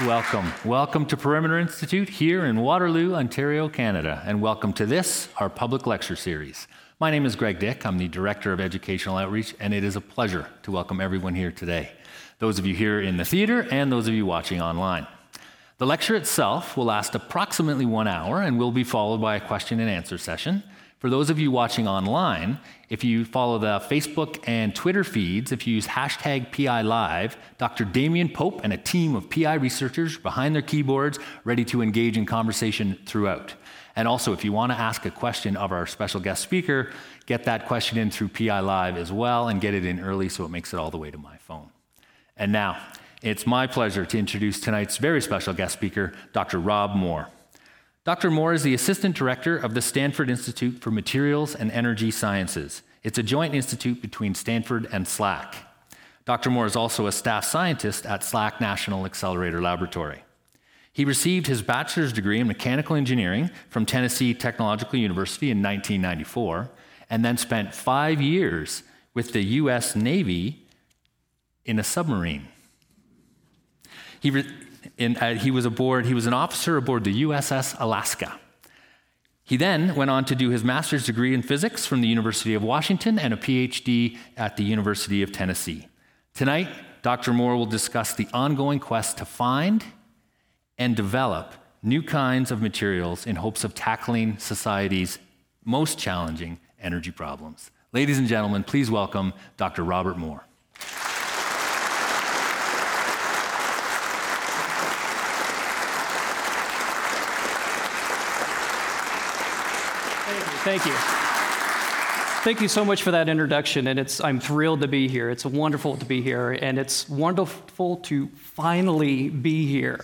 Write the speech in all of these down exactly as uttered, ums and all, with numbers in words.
welcome. Welcome to Perimeter Institute here in Waterloo, Ontario, Canada, and welcome to this, our public lecture series. My name is Greg Dick. I'm the Director of Educational Outreach, and it is a pleasure to welcome everyone here today, those of you here in the theater and those of you watching online. The lecture itself will last approximately one hour and will be followed by a question and answer session. For those of you watching online, if you follow the Facebook and Twitter feeds, if you use hashtag P I Live, Doctor Damien Pope and a team of P I researchers behind their keyboards ready to engage in conversation throughout. And also, if you want to ask a question of our special guest speaker, get that question in through P I Live as well and get it in early so it makes it all the way to my phone. And now, it's my pleasure to introduce tonight's very special guest speaker, Doctor Rob Moore. Doctor Moore is the Assistant Director of the Stanford Institute for Materials and Energy Sciences. It's a joint institute between Stanford and SLAC. Doctor Moore is also a staff scientist at SLAC National Accelerator Laboratory. He received his bachelor's degree in mechanical engineering from Tennessee Technological University in nineteen ninety-four, and then spent five years with the U S Navy in a submarine. He re- In, uh, he was aboard, he was an officer aboard the U S S Alaska. He then went on to do his master's degree in physics from the University of Washington and a P H D at the University of Tennessee. Tonight, Doctor Moore will discuss the ongoing quest to find and develop new kinds of materials in hopes of tackling society's most challenging energy problems. Ladies and gentlemen, please welcome Doctor Robert Moore. Thank you. Thank you so much for that introduction, and it's, I'm thrilled to be here. It's wonderful to be here, and it's wonderful to finally be here.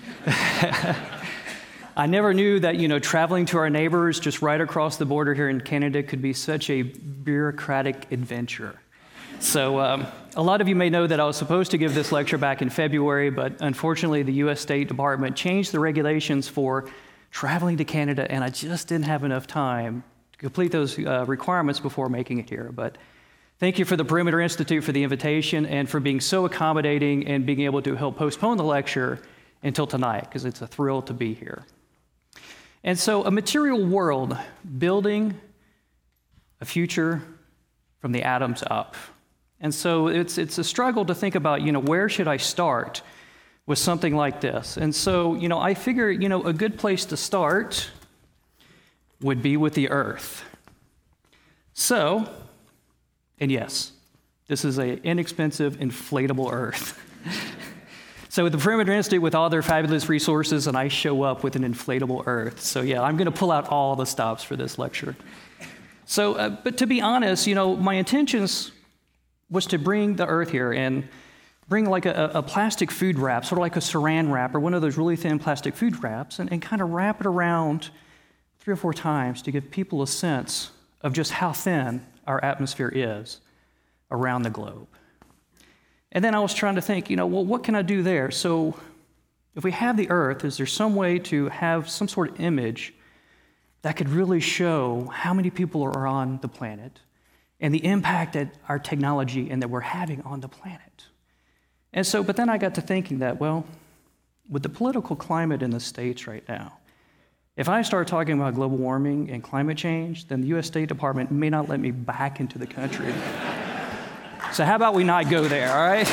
I never knew that, you know, traveling to our neighbors just right across the border here in Canada could be such a bureaucratic adventure. So um, a lot of you may know that I was supposed to give this lecture back in February, but unfortunately the U S State Department changed the regulations for traveling to Canada, and I just didn't have enough time to complete those uh, requirements before making it here. But thank you for the Perimeter Institute for the invitation and for being so accommodating and being able to help postpone the lecture until tonight, because it's a thrill to be here. And so, a material world, building a future from the atoms up. And so it's it's a struggle to think about, you know, where should I start with something like this? And so, you know, I figure, you know, a good place to start would be with the Earth. So, and yes, this is an inexpensive, inflatable Earth. So with the Perimeter Institute, with all their fabulous resources, and I show up with an inflatable Earth. So yeah, I'm going to pull out all the stops for this lecture. So, uh, but to be honest, you know, my intentions was to bring the Earth here and bring like a, a plastic food wrap, sort of like a saran wrap or one of those really thin plastic food wraps, and, and kind of wrap it around three or four times to give people a sense of just how thin our atmosphere is around the globe. And then I was trying to think, you know, well, what can I do there? So if we have the Earth, is there some way to have some sort of image that could really show how many people are on the planet and the impact that our technology and that we're having on the planet? And so, but then I got to thinking that, well, with the political climate in the States right now, if I start talking about global warming and climate change, then the U S State Department may not let me back into the country. So how about we not go there, all right?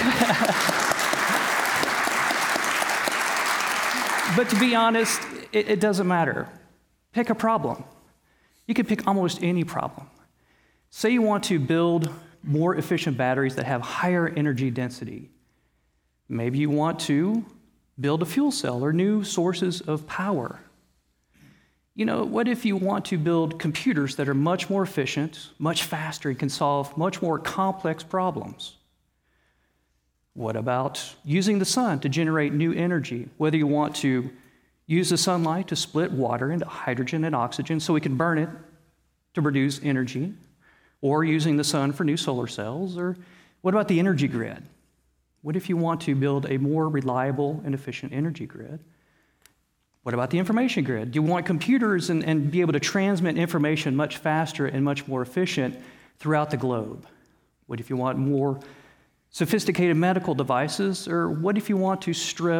But to be honest, it, it doesn't matter. Pick a problem. You can pick almost any problem. Say you want to build more efficient batteries that have higher energy density. Maybe you want to build a fuel cell or new sources of power. You know, what if you want to build computers that are much more efficient, much faster, and can solve much more complex problems? What about using the sun to generate new energy? Whether you want to use the sunlight to split water into hydrogen and oxygen so we can burn it to produce energy, or using the sun for new solar cells, or what about the energy grid? What if you want to build a more reliable and efficient energy grid? What about the information grid? Do you want computers and, and be able to transmit information much faster and much more efficient throughout the globe? What if you want more sophisticated medical devices? Or what if you want to strip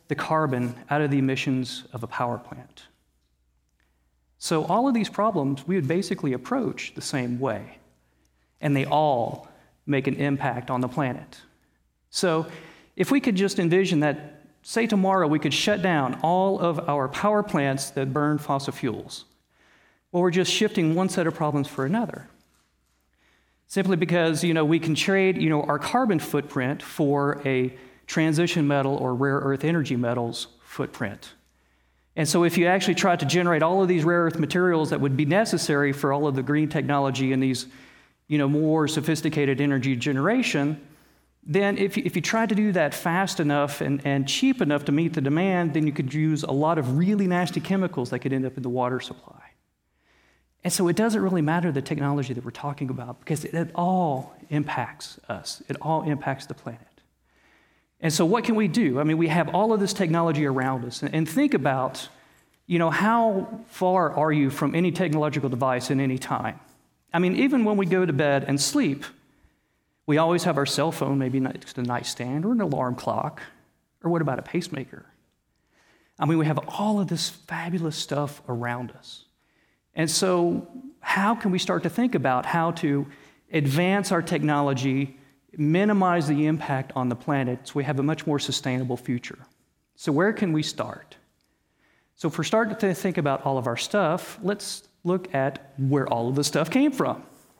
the carbon out of the emissions of a power plant. So all of these problems we would basically approach the same way, and they all make an impact on the planet. So if we could just envision that, say tomorrow we could shut down all of our power plants that burn fossil fuels, well, we're just shifting one set of problems for another. Simply because, you know, we can trade, you know, our carbon footprint for a transition metal or rare earth energy metals footprint. And so if you actually try to generate all of these rare earth materials that would be necessary for all of the green technology and these, you know, more sophisticated energy generation, then if you, if you try to do that fast enough and, and cheap enough to meet the demand, then you could use a lot of really nasty chemicals that could end up in the water supply. And so it doesn't really matter the technology that we're talking about because it, it all impacts us. It all impacts the planet. And so what can we do? I mean, we have all of this technology around us. And, and think about, you know, how far are you from any technological device in any time? I mean, even when we go to bed and sleep, we always have our cell phone, maybe next to the nightstand, or an alarm clock, or what about a pacemaker? I mean, we have all of this fabulous stuff around us. And so how can we start to think about how to advance our technology, minimize the impact on the planet so we have a much more sustainable future? So where can we start? So if we're starting to think about all of our stuff, let's look at where all of the stuff came from.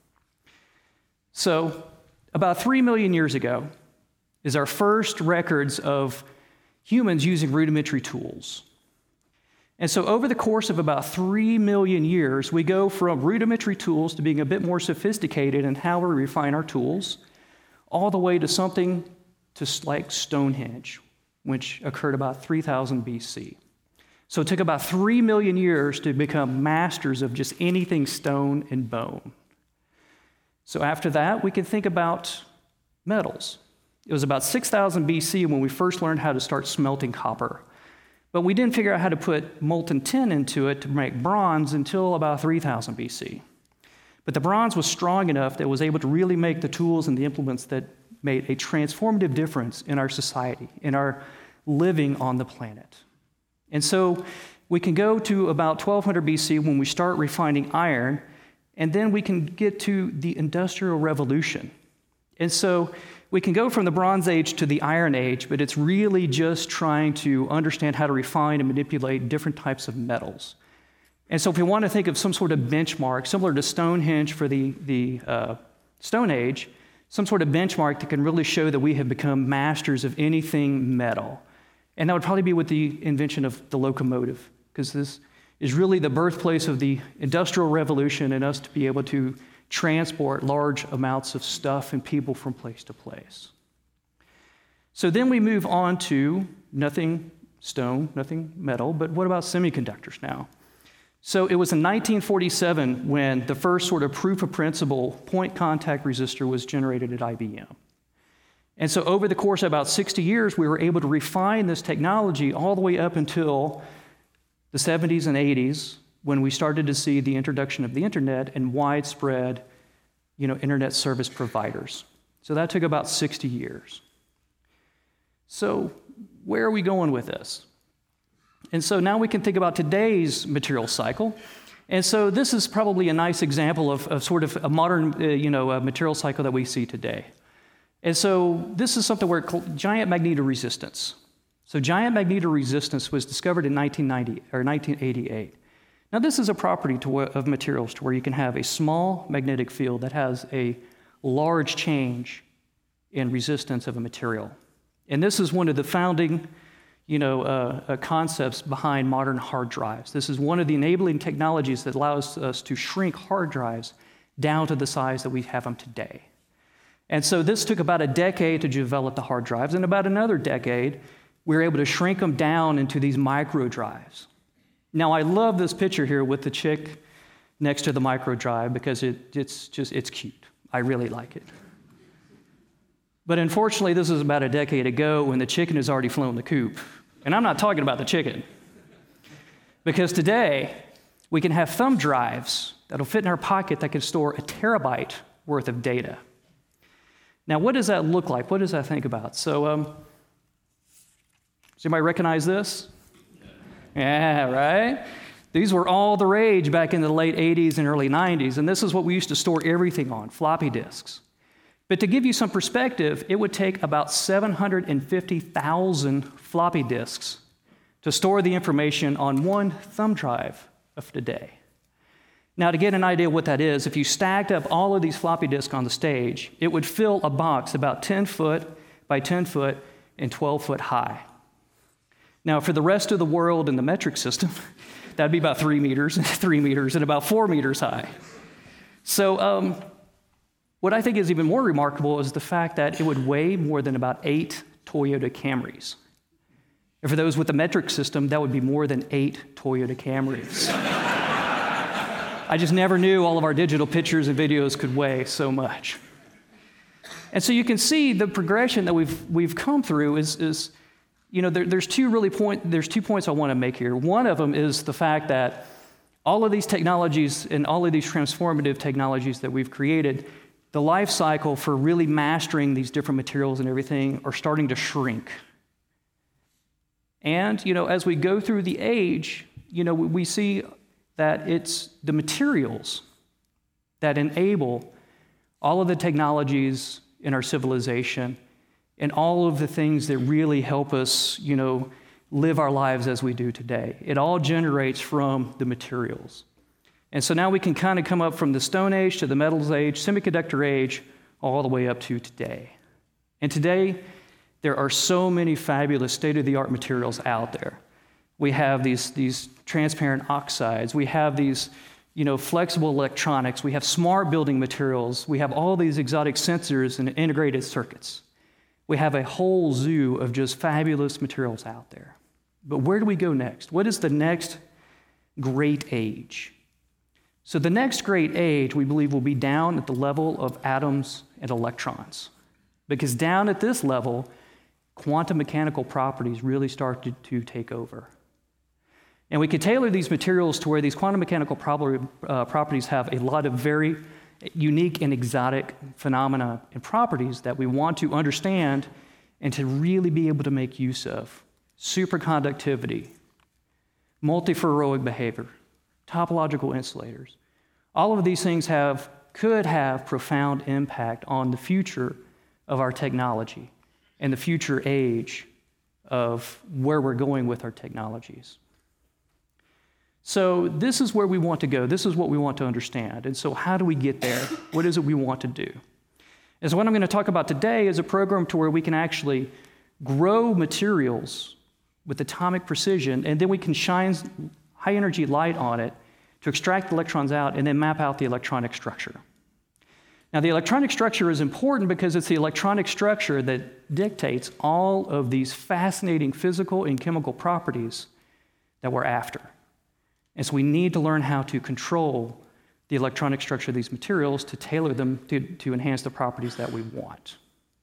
So about three million years ago is our first records of humans using rudimentary tools. And so over the course of about three million years, we go from rudimentary tools to being a bit more sophisticated in how we refine our tools, all the way to something to like Stonehenge, which occurred about three thousand B C. So it took about three million years to become masters of just anything stone and bone. So after that, we can think about metals. It was about six thousand B C when we first learned how to start smelting copper. But we didn't figure out how to put molten tin into it to make bronze until about three thousand B C. But the bronze was strong enough that it was able to really make the tools and the implements that made a transformative difference in our society, in our living on the planet. And so we can go to about twelve hundred B C when we start refining iron, and then we can get to the Industrial Revolution. And so we can go from the Bronze Age to the Iron Age, but it's really just trying to understand how to refine and manipulate different types of metals. And so if we want to think of some sort of benchmark, similar to Stonehenge for the, the uh, Stone Age, some sort of benchmark that can really show that we have become masters of anything metal. And that would probably be with the invention of the locomotive, because this is really the birthplace of the Industrial Revolution and us to be able to transport large amounts of stuff and people from place to place. So then we move on to nothing stone, nothing metal, but what about semiconductors now? So it was in nineteen forty-seven when the first sort of proof of principle point contact resistor was generated at I B M. And so over the course of about sixty years, we were able to refine this technology all the way up until the seventies and eighties, when we started to see the introduction of the internet and widespread, you know, internet service providers. So that took about sixty years. So where are we going with this? And so now we can think about today's material cycle. And so this is probably a nice example of, of sort of a modern, uh, you know, a material cycle that we see today. And so this is something where giant magnetoresistance. So giant magnetoresistance was discovered in nineteen ninety or nineteen eighty-eight. Now, this is a property to, of materials to where you can have a small magnetic field that has a large change in resistance of a material. And this is one of the founding, you know, uh, uh, concepts behind modern hard drives. This is one of the enabling technologies that allows us to shrink hard drives down to the size that we have them today. And so this took about a decade to develop the hard drives, and about another decade, we were able to shrink them down into these micro drives. Now, I love this picture here with the chick next to the micro drive because it, it's just, it's cute. I really like it. But unfortunately, this is about a decade ago when the chicken has already flown the coop. And I'm not talking about the chicken. Because today, we can have thumb drives that'll fit in our pocket that can store a terabyte worth of data. Now, what does that look like? What does that think about? So, um, Does anybody recognize this? Yeah, right? These were all the rage back in the late eighties and early nineties, and this is what we used to store everything on, floppy disks. But to give you some perspective, it would take about seven hundred fifty thousand floppy disks to store the information on one thumb drive of today. Now, to get an idea of what that is, if you stacked up all of these floppy disks on the stage, it would fill a box about ten foot by ten foot and twelve foot high. Now, for the rest of the world in the metric system, that'd be about three meters, three meters, and about four meters high. So um, what I think is even more remarkable is the fact that it would weigh more than about eight Toyota Camrys. And for those with the metric system, that would be more than eight Toyota Camrys. I just never knew all of our digital pictures and videos could weigh so much. And so you can see the progression that we've we've come through is, is you know, there, there's two really point there's two points I want to make here. One of them is the fact that all of these technologies and all of these transformative technologies that we've created, the life cycle for really mastering these different materials and everything are starting to shrink. And, you know, as we go through the age, you know, we see that it's the materials that enable all of the technologies in our civilization and all of the things that really help us, you know, live our lives as we do today. It all generates from the materials. And so now we can kind of come up from the Stone Age to the Metals Age, semiconductor age, all the way up to today. And today, there are so many fabulous state-of-the-art materials out there. We have these, these transparent oxides. We have these, you know, flexible electronics. We have smart building materials. We have all these exotic sensors and integrated circuits. We have a whole zoo of just fabulous materials out there. But where do we go next? What is the next great age? So the next great age, we believe, will be down at the level of atoms and electrons. Because down at this level, quantum mechanical properties really start to, to take over. And we can tailor these materials to where these quantum mechanical prob- uh, properties have a lot of very unique and exotic phenomena and properties that we want to understand and to really be able to make use of. Superconductivity, multiferroic behavior, topological insulators. All of these things have could have profound impact on the future of our technology and the future age of where we're going with our technologies. So this is where we want to go. This is what we want to understand. And so how do we get there? What is it we want to do? And so what I'm going to talk about today is a program to where we can actually grow materials with atomic precision, and then we can shine high energy light on it to extract the electrons out and then map out the electronic structure. Now, the electronic structure is important because it's the electronic structure that dictates all of these fascinating physical and chemical properties that we're after. And so we need to learn how to control the electronic structure of these materials to tailor them to, to enhance the properties that we want.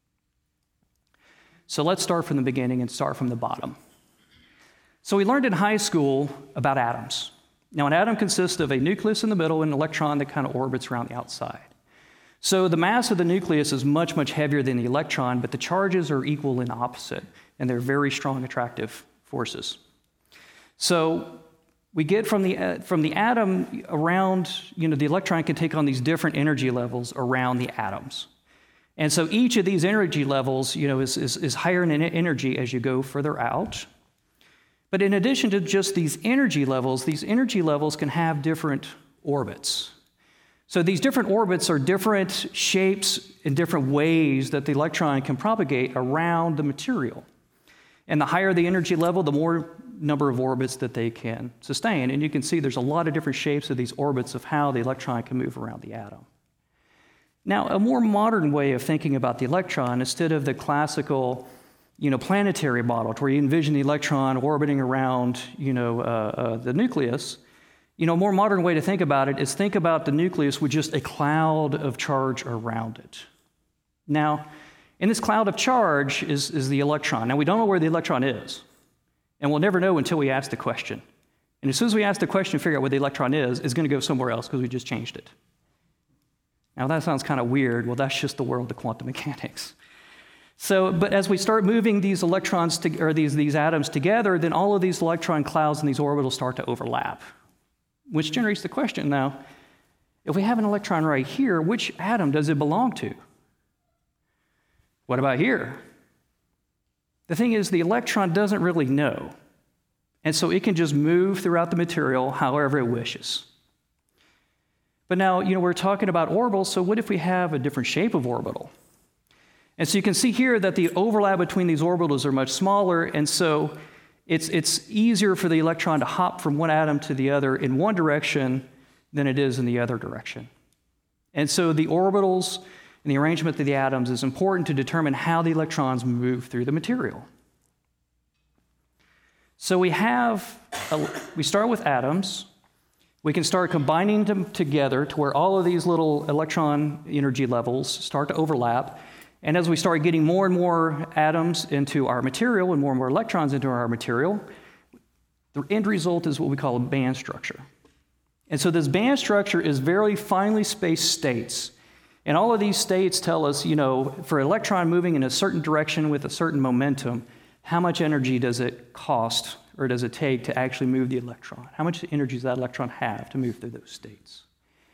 So let's start from the beginning and start from the bottom. So we learned in high school about atoms. Now, an atom consists of a nucleus in the middle and an electron that kind of orbits around the outside. So the mass of the nucleus is much, much heavier than the electron, but the charges are equal and opposite, and they're very strong attractive forces. So we get from the, uh, from the atom around, you know, the electron can take on these different energy levels around the atoms. And so each of these energy levels, you know, is, is, is higher in energy as you go further out. But in addition to just these energy levels, these energy levels can have different orbits. So these different orbits are different shapes and different ways that the electron can propagate around the material. And the higher the energy level, the more number of orbits that they can sustain. And you can see there's a lot of different shapes of these orbits of how the electron can move around the atom. Now, a more modern way of thinking about the electron, instead of the classical, you know, planetary model, where you envision the electron orbiting around, you know, uh, uh, the nucleus, you know, a more modern way to think about it is think about the nucleus with just a cloud of charge around it. Now, in this cloud of charge is, is the electron. Now, we don't know where the electron is, and we'll never know until we ask the question. And as soon as we ask the question and figure out where the electron is, it's going to go somewhere else because we just changed it. Now, that sounds kind of weird. Well, that's just the world of quantum mechanics. So, but as we start moving these electrons to, or these, these atoms together, then all of these electron clouds and these orbitals start to overlap, which generates the question now, if we have an electron right here, which atom does it belong to? What about here? The thing is, the electron doesn't really know, and so it can just move throughout the material however it wishes. But now, you know, we're talking about orbitals, so what if we have a different shape of orbital? And so you can see here that the overlap between these orbitals are much smaller, and so it's, it's easier for the electron to hop from one atom to the other in one direction than it is in the other direction. And so the orbitals and the arrangement of the atoms is important to determine how the electrons move through the material. So we have, a, we start with atoms. We can start combining them together to where all of these little electron energy levels start to overlap. And as we start getting more and more atoms into our material and more and more electrons into our material, the end result is what we call a band structure. And so this band structure is very finely spaced states. And all of these states tell us, you know, for an electron moving in a certain direction with a certain momentum, how much energy does it cost or does it take to actually move the electron? How much energy does that electron have to move through those states?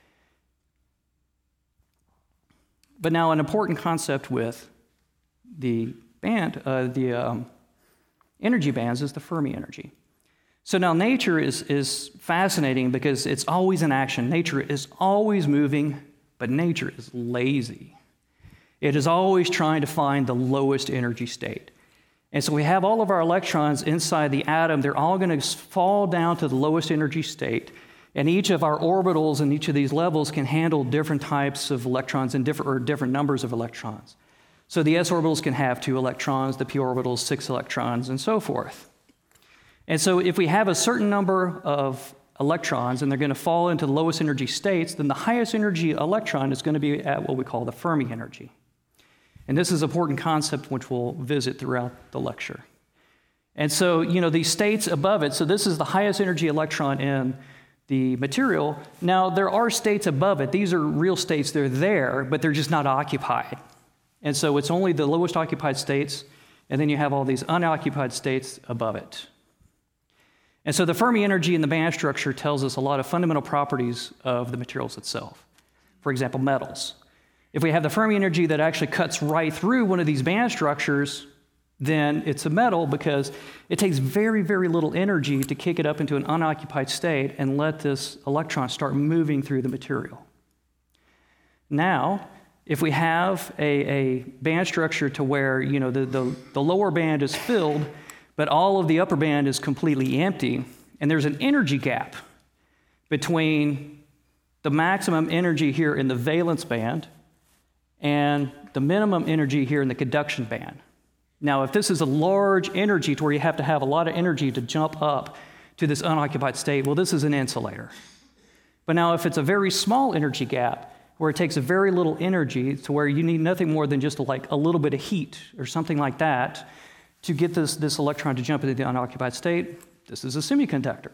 But now an important concept with the band, uh, the um, energy bands is the Fermi energy. So now nature is, is fascinating because it's always in action. Nature is always moving, but nature is lazy. It is always trying to find the lowest energy state. And so we have all of our electrons inside the atom. They're all going to fall down to the lowest energy state. And each of our orbitals and each of these levels can handle different types of electrons and different, or different numbers of electrons. So the s orbitals can have two electrons, the p orbitals six electrons, and so forth. And so if we have a certain number of electrons and they're going to fall into the lowest energy states, then the highest energy electron is going to be at what we call the Fermi energy. And this is an important concept which we'll visit throughout the lecture. And so, you know, these states above it, so this is the highest energy electron in the material. Now, there are states above it. These are real states. They're there, but they're just not occupied. And so it's only the lowest occupied states, and then you have all these unoccupied states above it. And so the Fermi energy in the band structure tells us a lot of fundamental properties of the materials itself. For example, metals. If we have the Fermi energy that actually cuts right through one of these band structures, then it's a metal because it takes very, very little energy to kick it up into an unoccupied state and let this electron start moving through the material. Now, if we have a, a band structure to where, you know, the, the, the lower band is filled, but all of the upper band is completely empty, and there's an energy gap between the maximum energy here in the valence band and the minimum energy here in the conduction band. Now, if this is a large energy to where you have to have a lot of energy to jump up to this unoccupied state, well, this is an insulator. But now, if it's a very small energy gap, where it takes a very little energy to where you need nothing more than just like a little bit of heat or something like that to get this, this electron to jump into the unoccupied state, this is a semiconductor.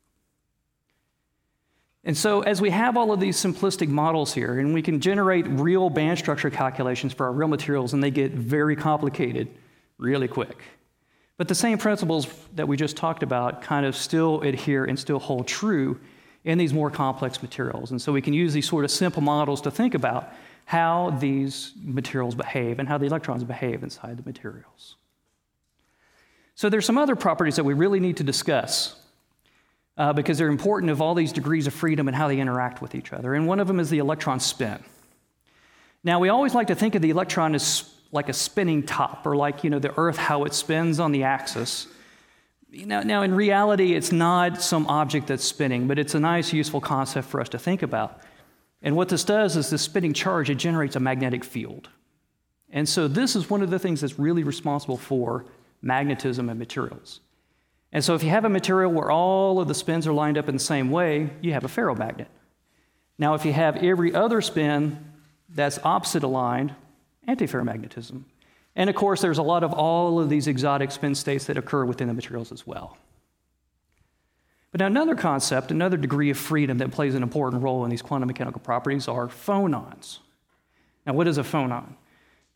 And so as we have all of these simplistic models here, and we can generate real band structure calculations for our real materials, and they get very complicated really quick. But the same principles that we just talked about kind of still adhere and still hold true in these more complex materials. And so we can use these sort of simple models to think about how these materials behave and how the electrons behave inside the materials. So there's some other properties that we really need to discuss uh, because they're important of all these degrees of freedom and how they interact with each other. And one of them is the electron spin. Now, we always like to think of the electron as like a spinning top, or like, you know, the Earth, how it spins on the axis. Now, now, in reality, it's not some object that's spinning, but it's a nice, useful concept for us to think about. And what this does is this spinning charge, it generates a magnetic field. And so this is one of the things that's really responsible for magnetism in materials. And so if you have a material where all of the spins are lined up in the same way, you have a ferromagnet. Now, if you have every other spin that's opposite aligned, antiferromagnetism. And of course, there's a lot of all of these exotic spin states that occur within the materials as well. But now another concept, another degree of freedom that plays an important role in these quantum mechanical properties are phonons. Now, what is a phonon?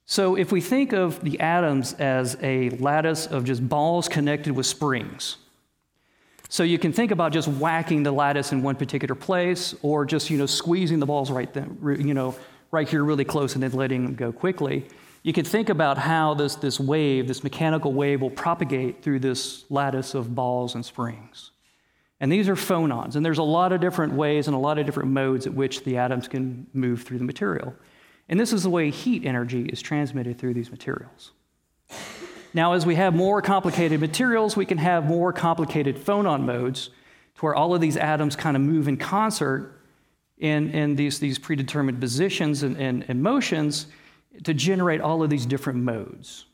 So if we think of the atoms as a lattice of just balls connected with springs, so you can think about just whacking the lattice in one particular place, or just you know squeezing the balls right then, you know right here really close and then letting them go quickly. You can think about how this this wave, this mechanical wave, will propagate through this lattice of balls and springs. And these are phonons, and there's a lot of different ways and a lot of different modes at which the atoms can move through the material. And this is the way heat energy is transmitted through these materials. Now, as we have more complicated materials, we can have more complicated phonon modes to where all of these atoms kind of move in concert in, in these, these predetermined positions and, and, and motions to generate all of these different modes.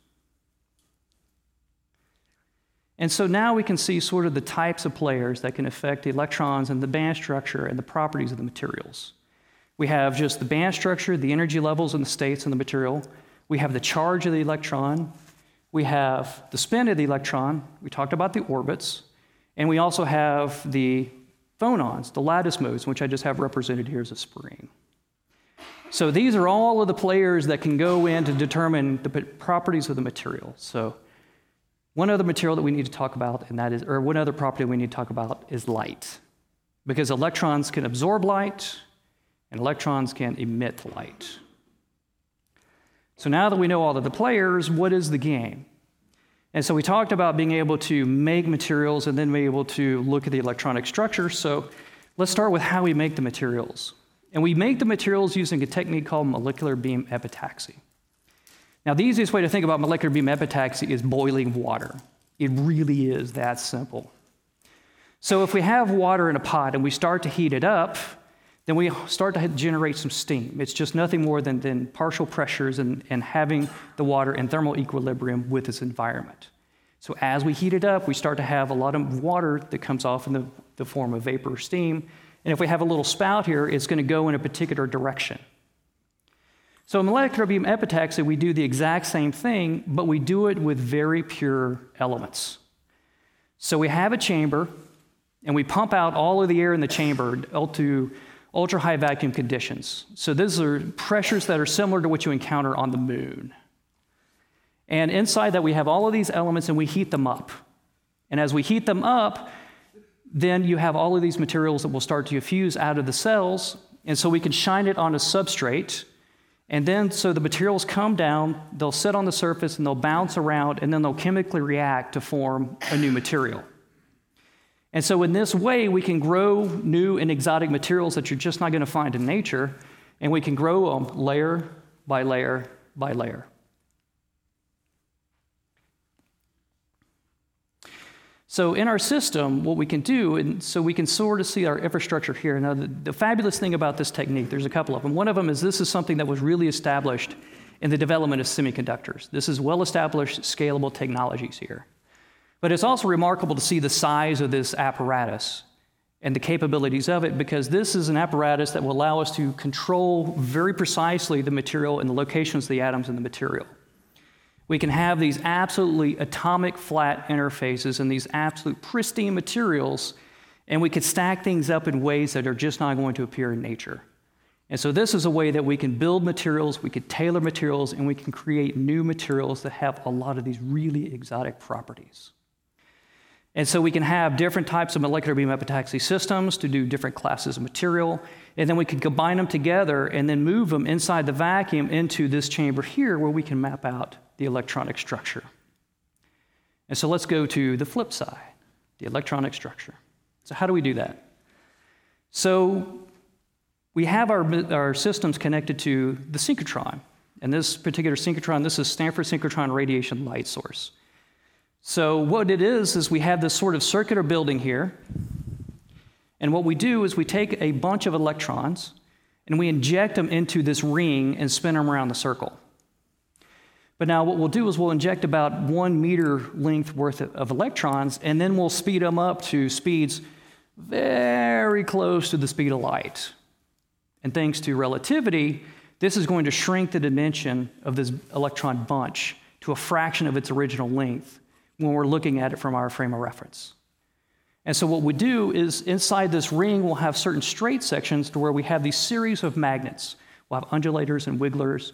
And so now we can see sort of the types of players that can affect the electrons and the band structure and the properties of the materials. We have just the band structure, the energy levels and the states in the material. We have the charge of the electron. We have the spin of the electron. We talked about the orbits. And we also have the phonons, the lattice modes, which I just have represented here as a spring. So these are all of the players that can go in to determine the properties of the material. So one other material that we need to talk about, and that is, or one other property we need to talk about is light. Because electrons can absorb light, and electrons can emit light. So now that we know all of the players, what is the game? And so we talked about being able to make materials and then be able to look at the electronic structure. So let's start with how we make the materials. And we make the materials using a technique called molecular beam epitaxy. Now, the easiest way to think about molecular beam epitaxy is boiling water. It really is that simple. So if we have water in a pot and we start to heat it up, then we start to generate some steam. It's just nothing more than, than partial pressures and, and having the water in thermal equilibrium with its environment. So as we heat it up, we start to have a lot of water that comes off in the, the form of vapor or steam. And if we have a little spout here, it's going to go in a particular direction. So in molecular beam epitaxy, we do the exact same thing, but we do it with very pure elements. So we have a chamber, and we pump out all of the air in the chamber to ultra-high vacuum conditions. So these are pressures that are similar to what you encounter on the moon. And inside that, we have all of these elements, and we heat them up. And as we heat them up, then you have all of these materials that will start to fuse out of the cells, and so we can shine it on a substrate. And then, so the materials come down, they'll sit on the surface, and they'll bounce around, and then they'll chemically react to form a new material. And so in this way, we can grow new and exotic materials that you're just not going to find in nature, and we can grow them layer by layer by layer. So in our system, what we can do, and so we can sort of see our infrastructure here. Now, the, the fabulous thing about this technique, there's a couple of them. One of them is this is something that was really established in the development of semiconductors. This is well-established, scalable technologies here. But it's also remarkable to see the size of this apparatus and the capabilities of it, because this is an apparatus that will allow us to control very precisely the material and the locations of the atoms in the material. We can have these absolutely atomic flat interfaces and these absolute pristine materials, and we could stack things up in ways that are just not going to appear in nature. And so this is a way that we can build materials, we could tailor materials, and we can create new materials that have a lot of these really exotic properties. And so we can have different types of molecular beam epitaxy systems to do different classes of material, and then we can combine them together and then move them inside the vacuum into this chamber here where we can map out the electronic structure. And so let's go to the flip side, the electronic structure. So how do we do that? So we have our, our systems connected to the synchrotron. And this particular synchrotron, this is Stanford Synchrotron Radiation Light Source. So what it is, is we have this sort of circular building here. And what we do is we take a bunch of electrons and we inject them into this ring and spin them around the circle. But now what we'll do is we'll inject about one meter length worth of electrons, and then we'll speed them up to speeds very close to the speed of light. And thanks to relativity, this is going to shrink the dimension of this electron bunch to a fraction of its original length when we're looking at it from our frame of reference. And so what we do is inside this ring, we'll have certain straight sections to where we have these series of magnets. We'll have undulators and wigglers.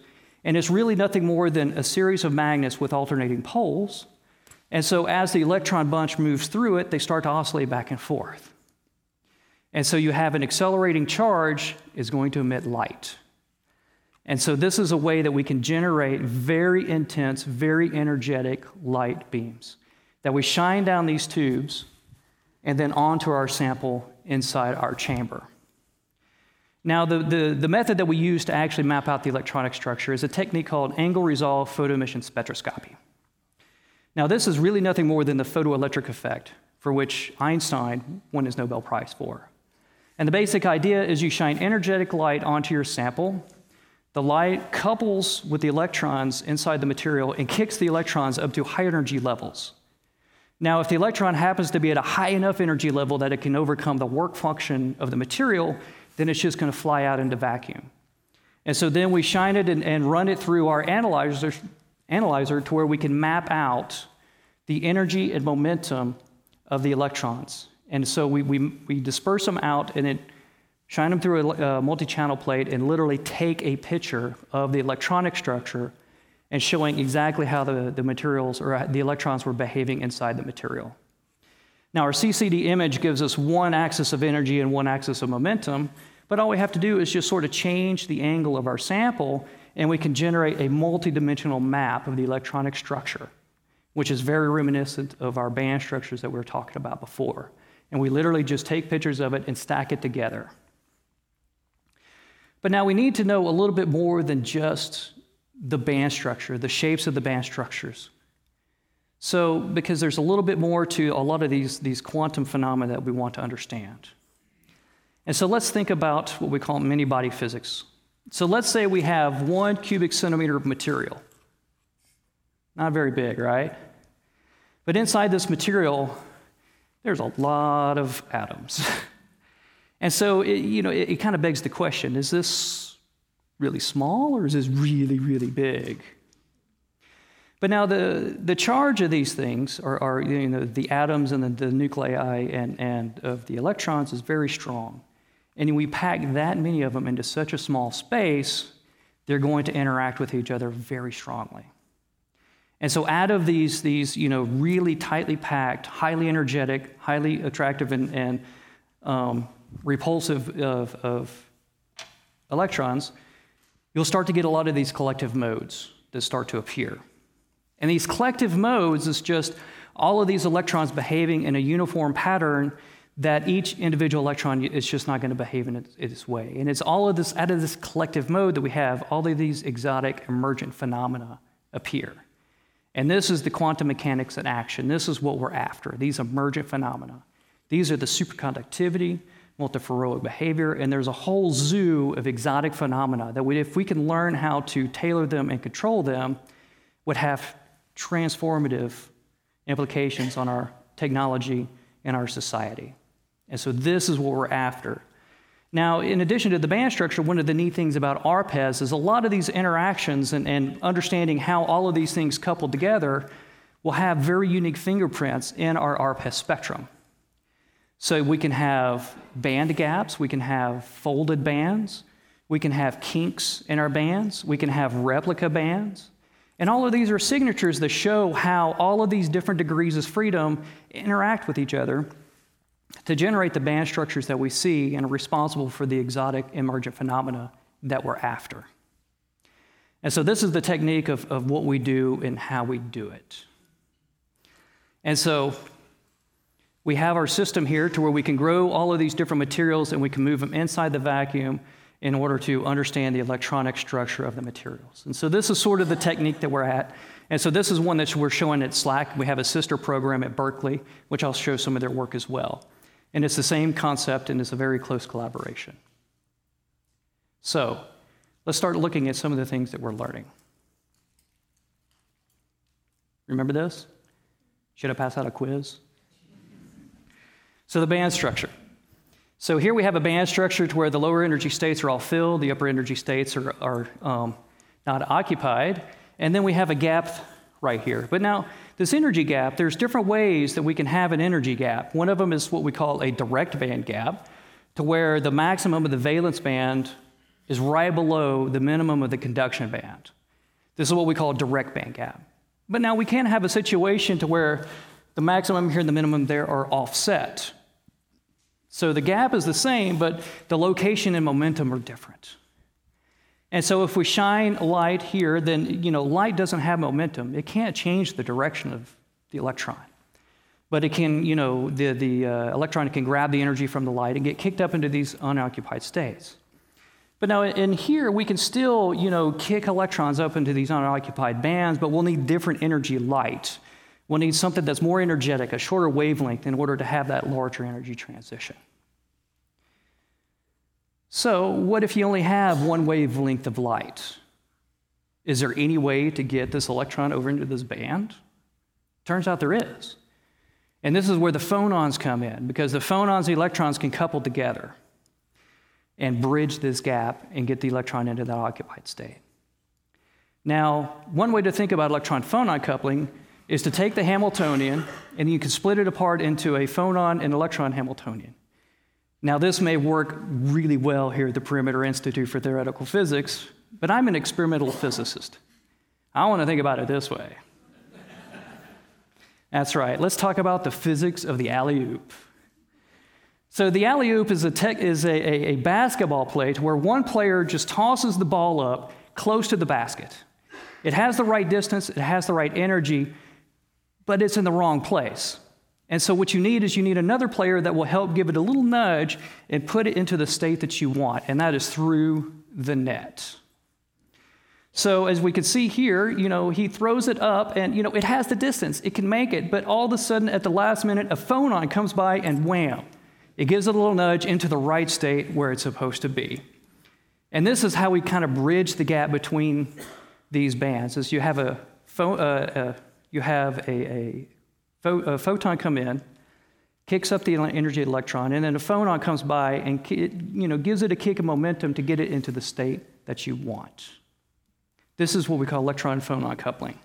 And it's really nothing more than a series of magnets with alternating poles. And so as the electron bunch moves through it, they start to oscillate back and forth. And so you have an accelerating charge is going to emit light. And so this is a way that we can generate very intense, very energetic light beams that we shine down these tubes and then onto our sample inside our chamber. Now, the, the, the method that we use to actually map out the electronic structure is a technique called angle-resolved photoemission spectroscopy. Now, this is really nothing more than the photoelectric effect for which Einstein won his Nobel Prize for. And the basic idea is you shine energetic light onto your sample. The light couples with the electrons inside the material and kicks the electrons up to high energy levels. Now, if the electron happens to be at a high enough energy level that it can overcome the work function of the material, then it's just going to fly out into vacuum. And so then we shine it and, and run it through our analyzer, analyzer to where we can map out the energy and momentum of the electrons. And so we, we, we disperse them out and it, shine them through a, a multi-channel plate and literally take a picture of the electronic structure and showing exactly how the, the materials or the electrons were behaving inside the material. Now, our C C D image gives us one axis of energy and one axis of momentum, but all we have to do is just sort of change the angle of our sample, and we can generate a multi-dimensional map of the electronic structure, which is very reminiscent of our band structures that we were talking about before. And we literally just take pictures of it and stack it together. But now we need to know a little bit more than just the band structure, the shapes of the band structures. So, because there's a little bit more to a lot of these, these quantum phenomena that we want to understand. And so let's think about what we call many-body physics. So let's say we have one cubic centimeter of material. Not very big, right? But inside this material, there's a lot of atoms. And so, it, you know, it, it kind of begs the question, is this really small or is this really, really big? But now the, the charge of these things, are, are you know, the atoms and the, the nuclei and, and of the electrons is very strong. And we pack that many of them into such a small space, they're going to interact with each other very strongly. And so out of these, these you know, really tightly packed, highly energetic, highly attractive and, and um, repulsive of, of electrons, you'll start to get a lot of these collective modes that start to appear. And these collective modes is just all of these electrons behaving in a uniform pattern that each individual electron is just not going to behave in its, its way. And it's all of this, out of this collective mode that we have, all of these exotic emergent phenomena appear. And this is the quantum mechanics in action. This is what we're after, these emergent phenomena. These are the superconductivity, multiferroic behavior, and there's a whole zoo of exotic phenomena that we, if we can learn how to tailor them and control them, would have transformative implications on our technology and our society. And so this is what we're after. Now, in addition to the band structure, one of the neat things about R P E S is a lot of these interactions and, and understanding how all of these things coupled together will have very unique fingerprints in our R P E S spectrum. So we can have band gaps, we can have folded bands, we can have kinks in our bands, we can have replica bands. And all of these are signatures that show how all of these different degrees of freedom interact with each other to generate the band structures that we see and are responsible for the exotic emergent phenomena that we're after. And so this is the technique of, of what we do and how we do it. And so we have our system here to where we can grow all of these different materials and we can move them inside the vacuum in order to understand the electronic structure of the materials. And so this is sort of the technique that we're at. And so this is one that we're showing at SLAC. We have a sister program at Berkeley, which I'll show some of their work as well. And it's the same concept, and it's a very close collaboration. So let's start looking at some of the things that we're learning. Remember this? Should I pass out a quiz? So the band structure. So here we have a band structure to where the lower energy states are all filled, the upper energy states are, are um, not occupied, and then we have a gap right here. But now, this energy gap, there's different ways that we can have an energy gap. One of them is what we call a direct band gap, to where the maximum of the valence band is right below the minimum of the conduction band. This is what we call a direct band gap. But now we can have a situation to where the maximum here and the minimum there are offset. So the gap is the same, but the location and momentum are different. And so if we shine light here, then, you know, light doesn't have momentum. It can't change the direction of the electron. But it can, you know, the, the uh, electron can grab the energy from the light and get kicked up into these unoccupied states. But now in here, we can still, you know, kick electrons up into these unoccupied bands, but we'll need different energy light. We'll need something that's more energetic, a shorter wavelength, in order to have that larger energy transition. So what if you only have one wavelength of light? Is there any way to get this electron over into this band? Turns out there is. And this is where the phonons come in, because the phonons and the electrons can couple together and bridge this gap and get the electron into that occupied state. Now, one way to think about electron-phonon coupling is to take the Hamiltonian, and you can split it apart into a phonon and electron Hamiltonian. Now, this may work really well here at the Perimeter Institute for Theoretical Physics, but I'm an experimental physicist. I want to think about it this way. That's right. Let's talk about the physics of the alley-oop. So the alley-oop is, a, tech, is a, a, a basketball play to where one player just tosses the ball up close to the basket. It has the right distance, it has the right energy, but it's in the wrong place. And so what you need is you need another player that will help give it a little nudge and put it into the state that you want, and that is through the net. So as we can see here, you know, he throws it up and, you know, it has the distance. It can make it, but all of a sudden at the last minute, a phonon comes by and wham, it gives it a little nudge into the right state where it's supposed to be. And this is how we kind of bridge the gap between these bands, is you have a, pho- uh, uh, you have a, a, pho- a photon come in, kicks up the energy electron, and then a phonon comes by and it, you know, gives it a kick of momentum to get it into the state that you want. This is what we call electron-phonon coupling.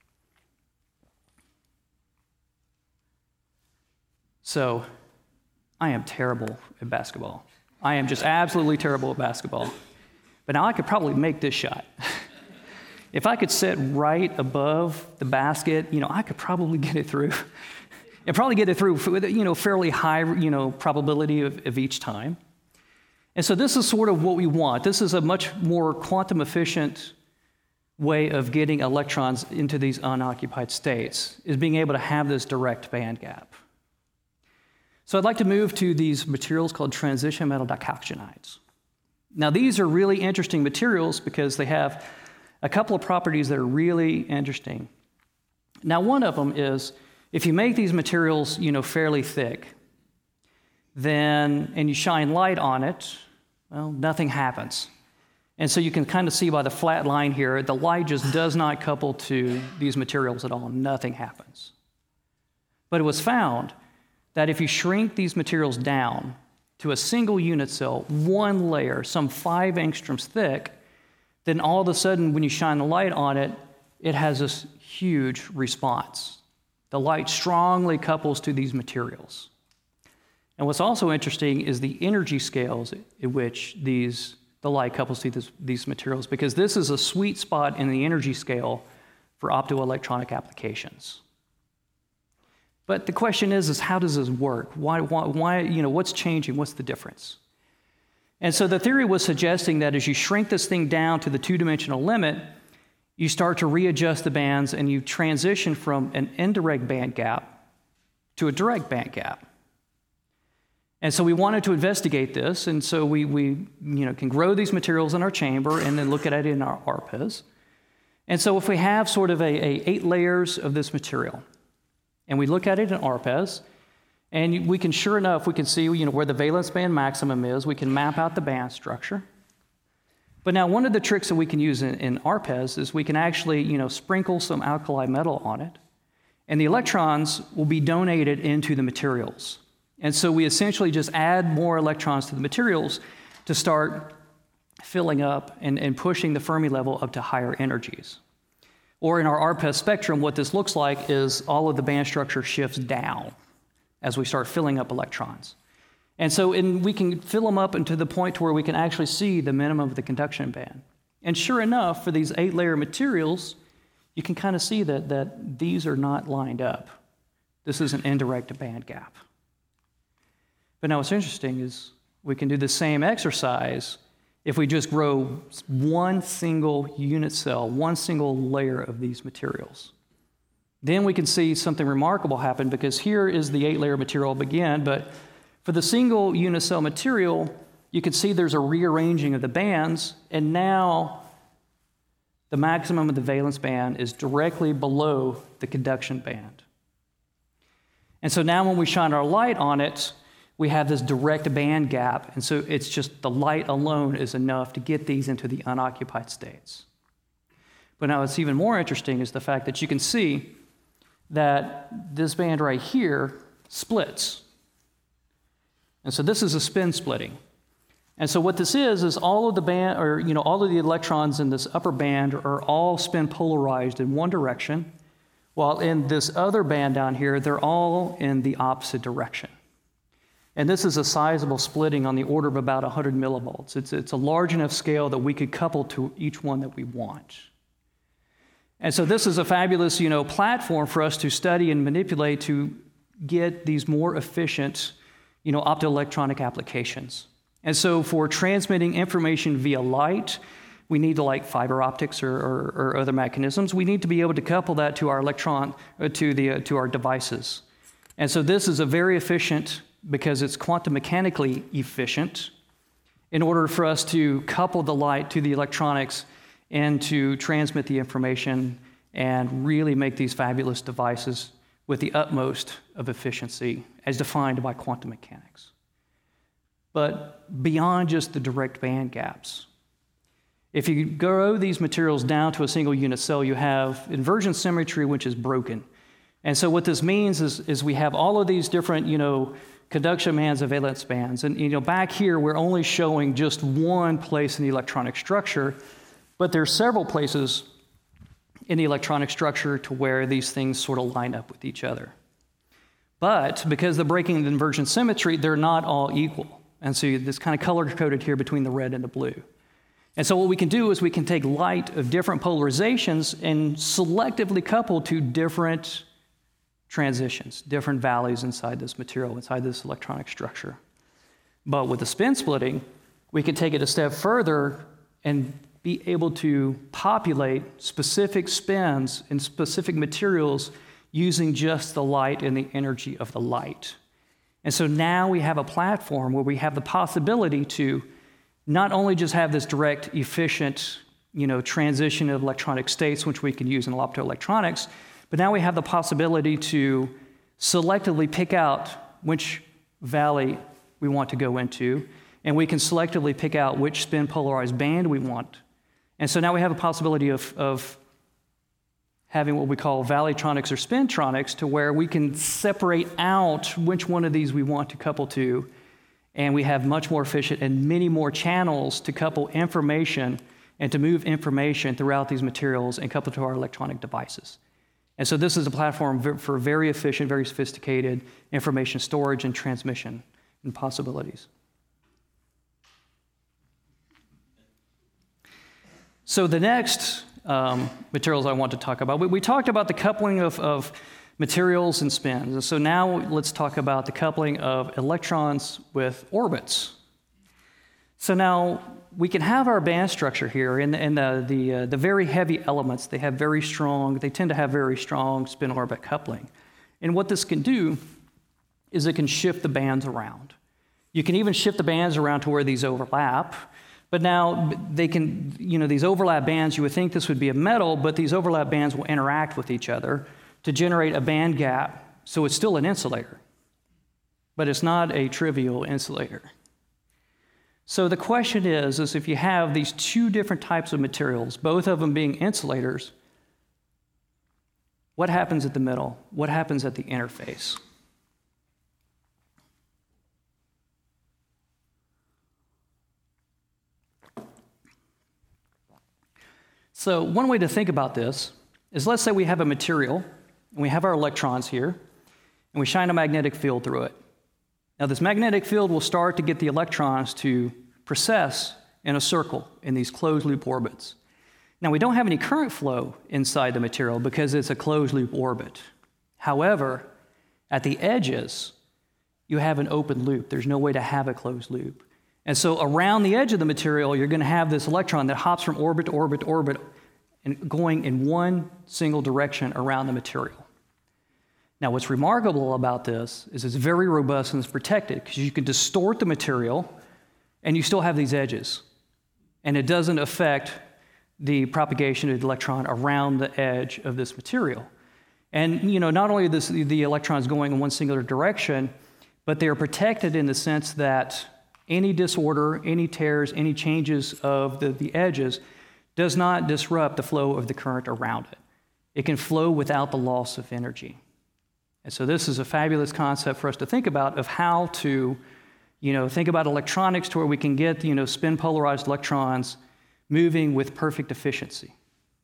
So, I am terrible at basketball. I am just absolutely terrible at basketball. But now I could probably make this shot. If I could sit right above the basket, you know, I could probably get it through. And probably get it through with, you know, fairly high, you know, probability of, of each time. And so this is sort of what we want. This is a much more quantum efficient way of getting electrons into these unoccupied states, is being able to have this direct band gap. So I'd like to move to these materials called transition metal dicalcinides. Now these are really interesting materials because they have a couple of properties that are really interesting. Now one of them is, if you make these materials, you know, fairly thick, then, and you shine light on it, well, nothing happens. And so you can kind of see by the flat line here, the light just does not couple to these materials at all. Nothing happens. But it was found that if you shrink these materials down to a single unit cell, one layer, some five angstroms thick, then all of a sudden when you shine the light on it, it has this huge response. The light strongly couples to these materials. And what's also interesting is the energy scales at which these the light couples to this, these materials, because this is a sweet spot in the energy scale for optoelectronic applications. But the question is, is how does this work? Why, why, why, you know, what's changing? What's the difference? And so the theory was suggesting that as you shrink this thing down to the two-dimensional limit, you start to readjust the bands and you transition from an indirect band gap to a direct band gap. And so we wanted to investigate this, and so we, we you know, can grow these materials in our chamber and then look at it in our A R P E S. And so if we have sort of a, a eight layers of this material, and we look at it in A R P E S, and we can, sure enough, we can see, you know, where the valence band maximum is. We can map out the band structure. But now one of the tricks that we can use in, in A R P E S is we can actually, you know, sprinkle some alkali metal on it, and the electrons will be donated into the materials. And so we essentially just add more electrons to the materials to start filling up and, and pushing the Fermi level up to higher energies. Or in our A R P E S spectrum, what this looks like is all of the band structure shifts down as we start filling up electrons. And so in, we can fill them up into the point to where we can actually see the minimum of the conduction band. And sure enough, for these eight-layer materials, you can kind of see that, that these are not lined up. This is an indirect band gap. But now what's interesting is we can do the same exercise if we just grow one single unit cell, one single layer of these materials. Then we can see something remarkable happen, because here is the eight-layer material begin, but for the single unit cell material, you can see there's a rearranging of the bands, and now the maximum of the valence band is directly below the conduction band. And so now when we shine our light on it, we have this direct band gap, and so it's just the light alone is enough to get these into the unoccupied states. But now what's even more interesting is the fact that you can see that this band right here splits. And so this is a spin splitting. And so what this is, is all of the band, or you know, all of the electrons in this upper band are all spin polarized in one direction, while in this other band down here, they're all in the opposite direction. And this is a sizable splitting on the order of about one hundred millivolts. It's, it's a large enough scale that we could couple to each one that we want. And so this is a fabulous, you know, platform for us to study and manipulate to get these more efficient, you know, optoelectronic applications. And so for transmitting information via light, we need to, like fiber optics or, or, or other mechanisms, we need to be able to couple that to our electron, uh, to the uh, to our devices. And so this is a very efficient, because it's quantum mechanically efficient, in order for us to couple the light to the electronics and to transmit the information and really make these fabulous devices with the utmost of efficiency as defined by quantum mechanics. But beyond just the direct band gaps, if you grow these materials down to a single unit cell, you have inversion symmetry, which is broken. And so what this means is, is we have all of these different, you know, conduction bands and valence bands. And, you know, back here, we're only showing just one place in the electronic structure, but there are several places in the electronic structure to where these things sort of line up with each other. But because the breaking and inversion symmetry, they're not all equal. And so this kind of color-coded here between the red and the blue. And so what we can do is we can take light of different polarizations and selectively couple to different transitions, different values inside this material, inside this electronic structure. But with the spin splitting, we can take it a step further and be able to populate specific spins in specific materials using just the light and the energy of the light. And so now we have a platform where we have the possibility to not only just have this direct, efficient, you know, transition of electronic states, which we can use in optoelectronics, but now we have the possibility to selectively pick out which valley we want to go into, and we can selectively pick out which spin polarized band we want. And so now we have a possibility of, of having what we call valleytronics or spintronics, to where we can separate out which one of these we want to couple to, and we have much more efficient and many more channels to couple information and to move information throughout these materials and couple to our electronic devices. And so this is a platform for very efficient, very sophisticated information storage and transmission and possibilities. So the next um, materials I want to talk about, we, we talked about the coupling of, of materials and spins. And so now let's talk about the coupling of electrons with orbits. So now we can have our band structure here, and, and the, the, uh, the very heavy elements, they have very strong, they tend to have very strong spin-orbit coupling. And what this can do is it can shift the bands around. You can even shift the bands around to where these overlap. But now they can, you know, these overlap bands, you would think this would be a metal, but these overlap bands will interact with each other to generate a band gap. So it's still an insulator, but it's not a trivial insulator. So the question is, is if you have these two different types of materials, both of them being insulators, what happens at the middle? What happens at the interface? So one way to think about this is, let's say we have a material, and we have our electrons here, and we shine a magnetic field through it. Now this magnetic field will start to get the electrons to precess in a circle in these closed loop orbits. Now, we don't have any current flow inside the material because it's a closed loop orbit. However, at the edges, you have an open loop. There's no way to have a closed loop. And so around the edge of the material, you're going to have this electron that hops from orbit to orbit to orbit and going in one single direction around the material. Now, what's remarkable about this is it's very robust and it's protected because you can distort the material and you still have these edges. And it doesn't affect the propagation of the electron around the edge of this material. And, you know, not only are this, the electrons going in one singular direction, but they are protected in the sense that any disorder, any tears, any changes of the, the edges does not disrupt the flow of the current around it. It can flow without the loss of energy. And so this is a fabulous concept for us to think about of how to, you know, think about electronics to where we can get, you know, spin polarized electrons moving with perfect efficiency.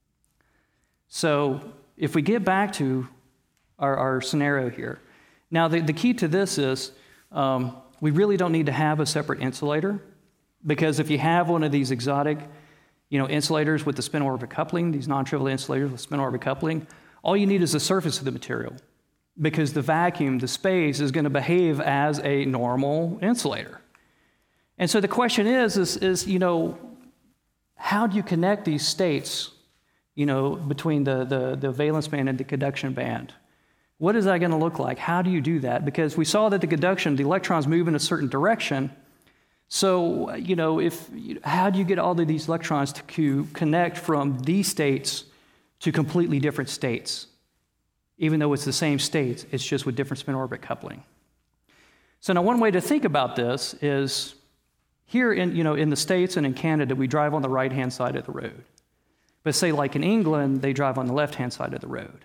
So if we get back to our, our scenario here, now the, the key to this is um, we really don't need to have a separate insulator, because if you have one of these exotic, you know, insulators with the spin orbit coupling, these non-trivial insulators with spin orbit coupling, all you need is the surface of the material, because the vacuum, the space, is going to behave as a normal insulator. And so the question is, is, is, you know, how do you connect these states, you know, between the, the, the valence band and the conduction band? What is that going to look like? How do you do that? Because we saw that the conduction, the electrons move in a certain direction. So, you know, if how do you get all of these electrons to connect from these states to completely different states? Even though it's the same states, it's just with different spin orbit coupling. So now one way to think about this is here in, you know, in the States and in Canada, we drive on the right-hand side of the road. But say like in England, they drive on the left-hand side of the road.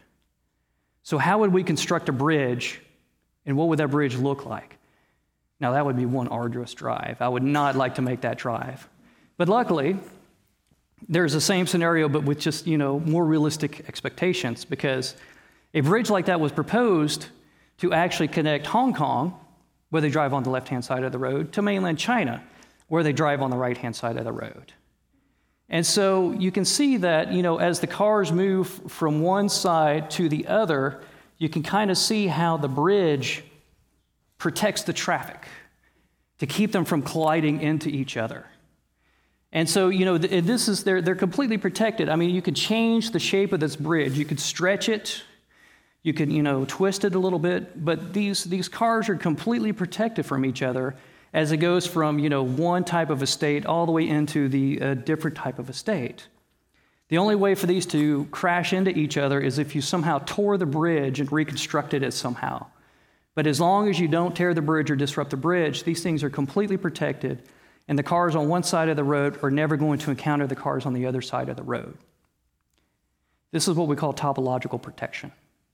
So how would we construct a bridge, and what would that bridge look like? Now that would be one arduous drive. I would not like to make that drive. But luckily, there's the same scenario, but with just, you know, more realistic expectations, because a bridge like that was proposed to actually connect Hong Kong, where they drive on the left-hand side of the road, to mainland China, where they drive on the right-hand side of the road. And so you can see that, you know, as the cars move from one side to the other, you can kind of see how the bridge protects the traffic to keep them from colliding into each other. And so, you know, this is, they're, they're completely protected. I mean, you could change the shape of this bridge. You could stretch it. You could, you know, twist it a little bit. But these, these cars are completely protected from each other as it goes from, you know, one type of a state all the way into the uh, different type of a state. The only way for these to crash into each other is if you somehow tore the bridge and reconstructed it somehow. But as long as you don't tear the bridge or disrupt the bridge, these things are completely protected, and the cars on one side of the road are never going to encounter the cars on the other side of the road. This is what we call topological protection.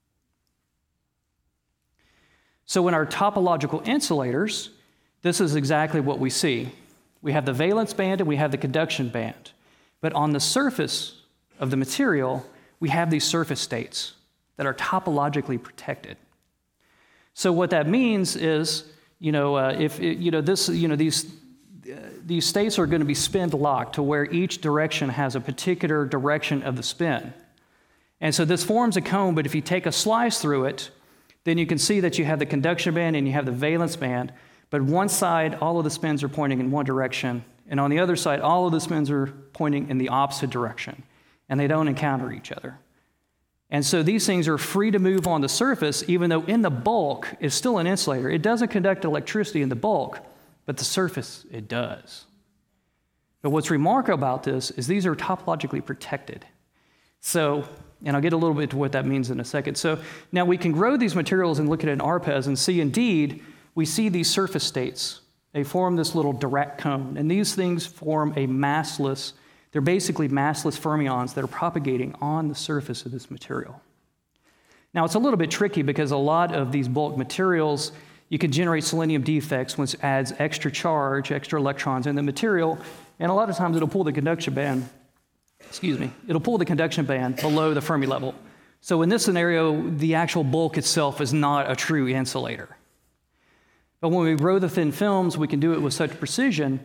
So in our topological insulators, this is exactly what we see. We have the valence band and we have the conduction band. But on the surface of the material, we have these surface states that are topologically protected. So what that means is, you know, uh, if it, you know this, you know these uh, these states are going to be spin locked to where each direction has a particular direction of the spin, and so this forms a cone. But if you take a slice through it, then you can see that you have the conduction band and you have the valence band. But one side, all of the spins are pointing in one direction, and on the other side, all of the spins are pointing in the opposite direction, and they don't encounter each other. And so these things are free to move on the surface, even though in the bulk is still an insulator. It doesn't conduct electricity in the bulk, but the surface, it does. But what's remarkable about this is these are topologically protected. So, and I'll get a little bit to what that means in a second. So now we can grow these materials and look at an R P E S and see indeed, we see these surface states. They form this little Dirac cone, and these things form a massless, they're basically massless fermions that are propagating on the surface of this material. Now, it's a little bit tricky because a lot of these bulk materials, you can generate selenium defects, which adds extra charge, extra electrons in the material, and a lot of times it'll pull the conduction band, excuse me, it'll pull the conduction band below the Fermi level. So in this scenario, the actual bulk itself is not a true insulator. But when we grow the thin films, we can do it with such precision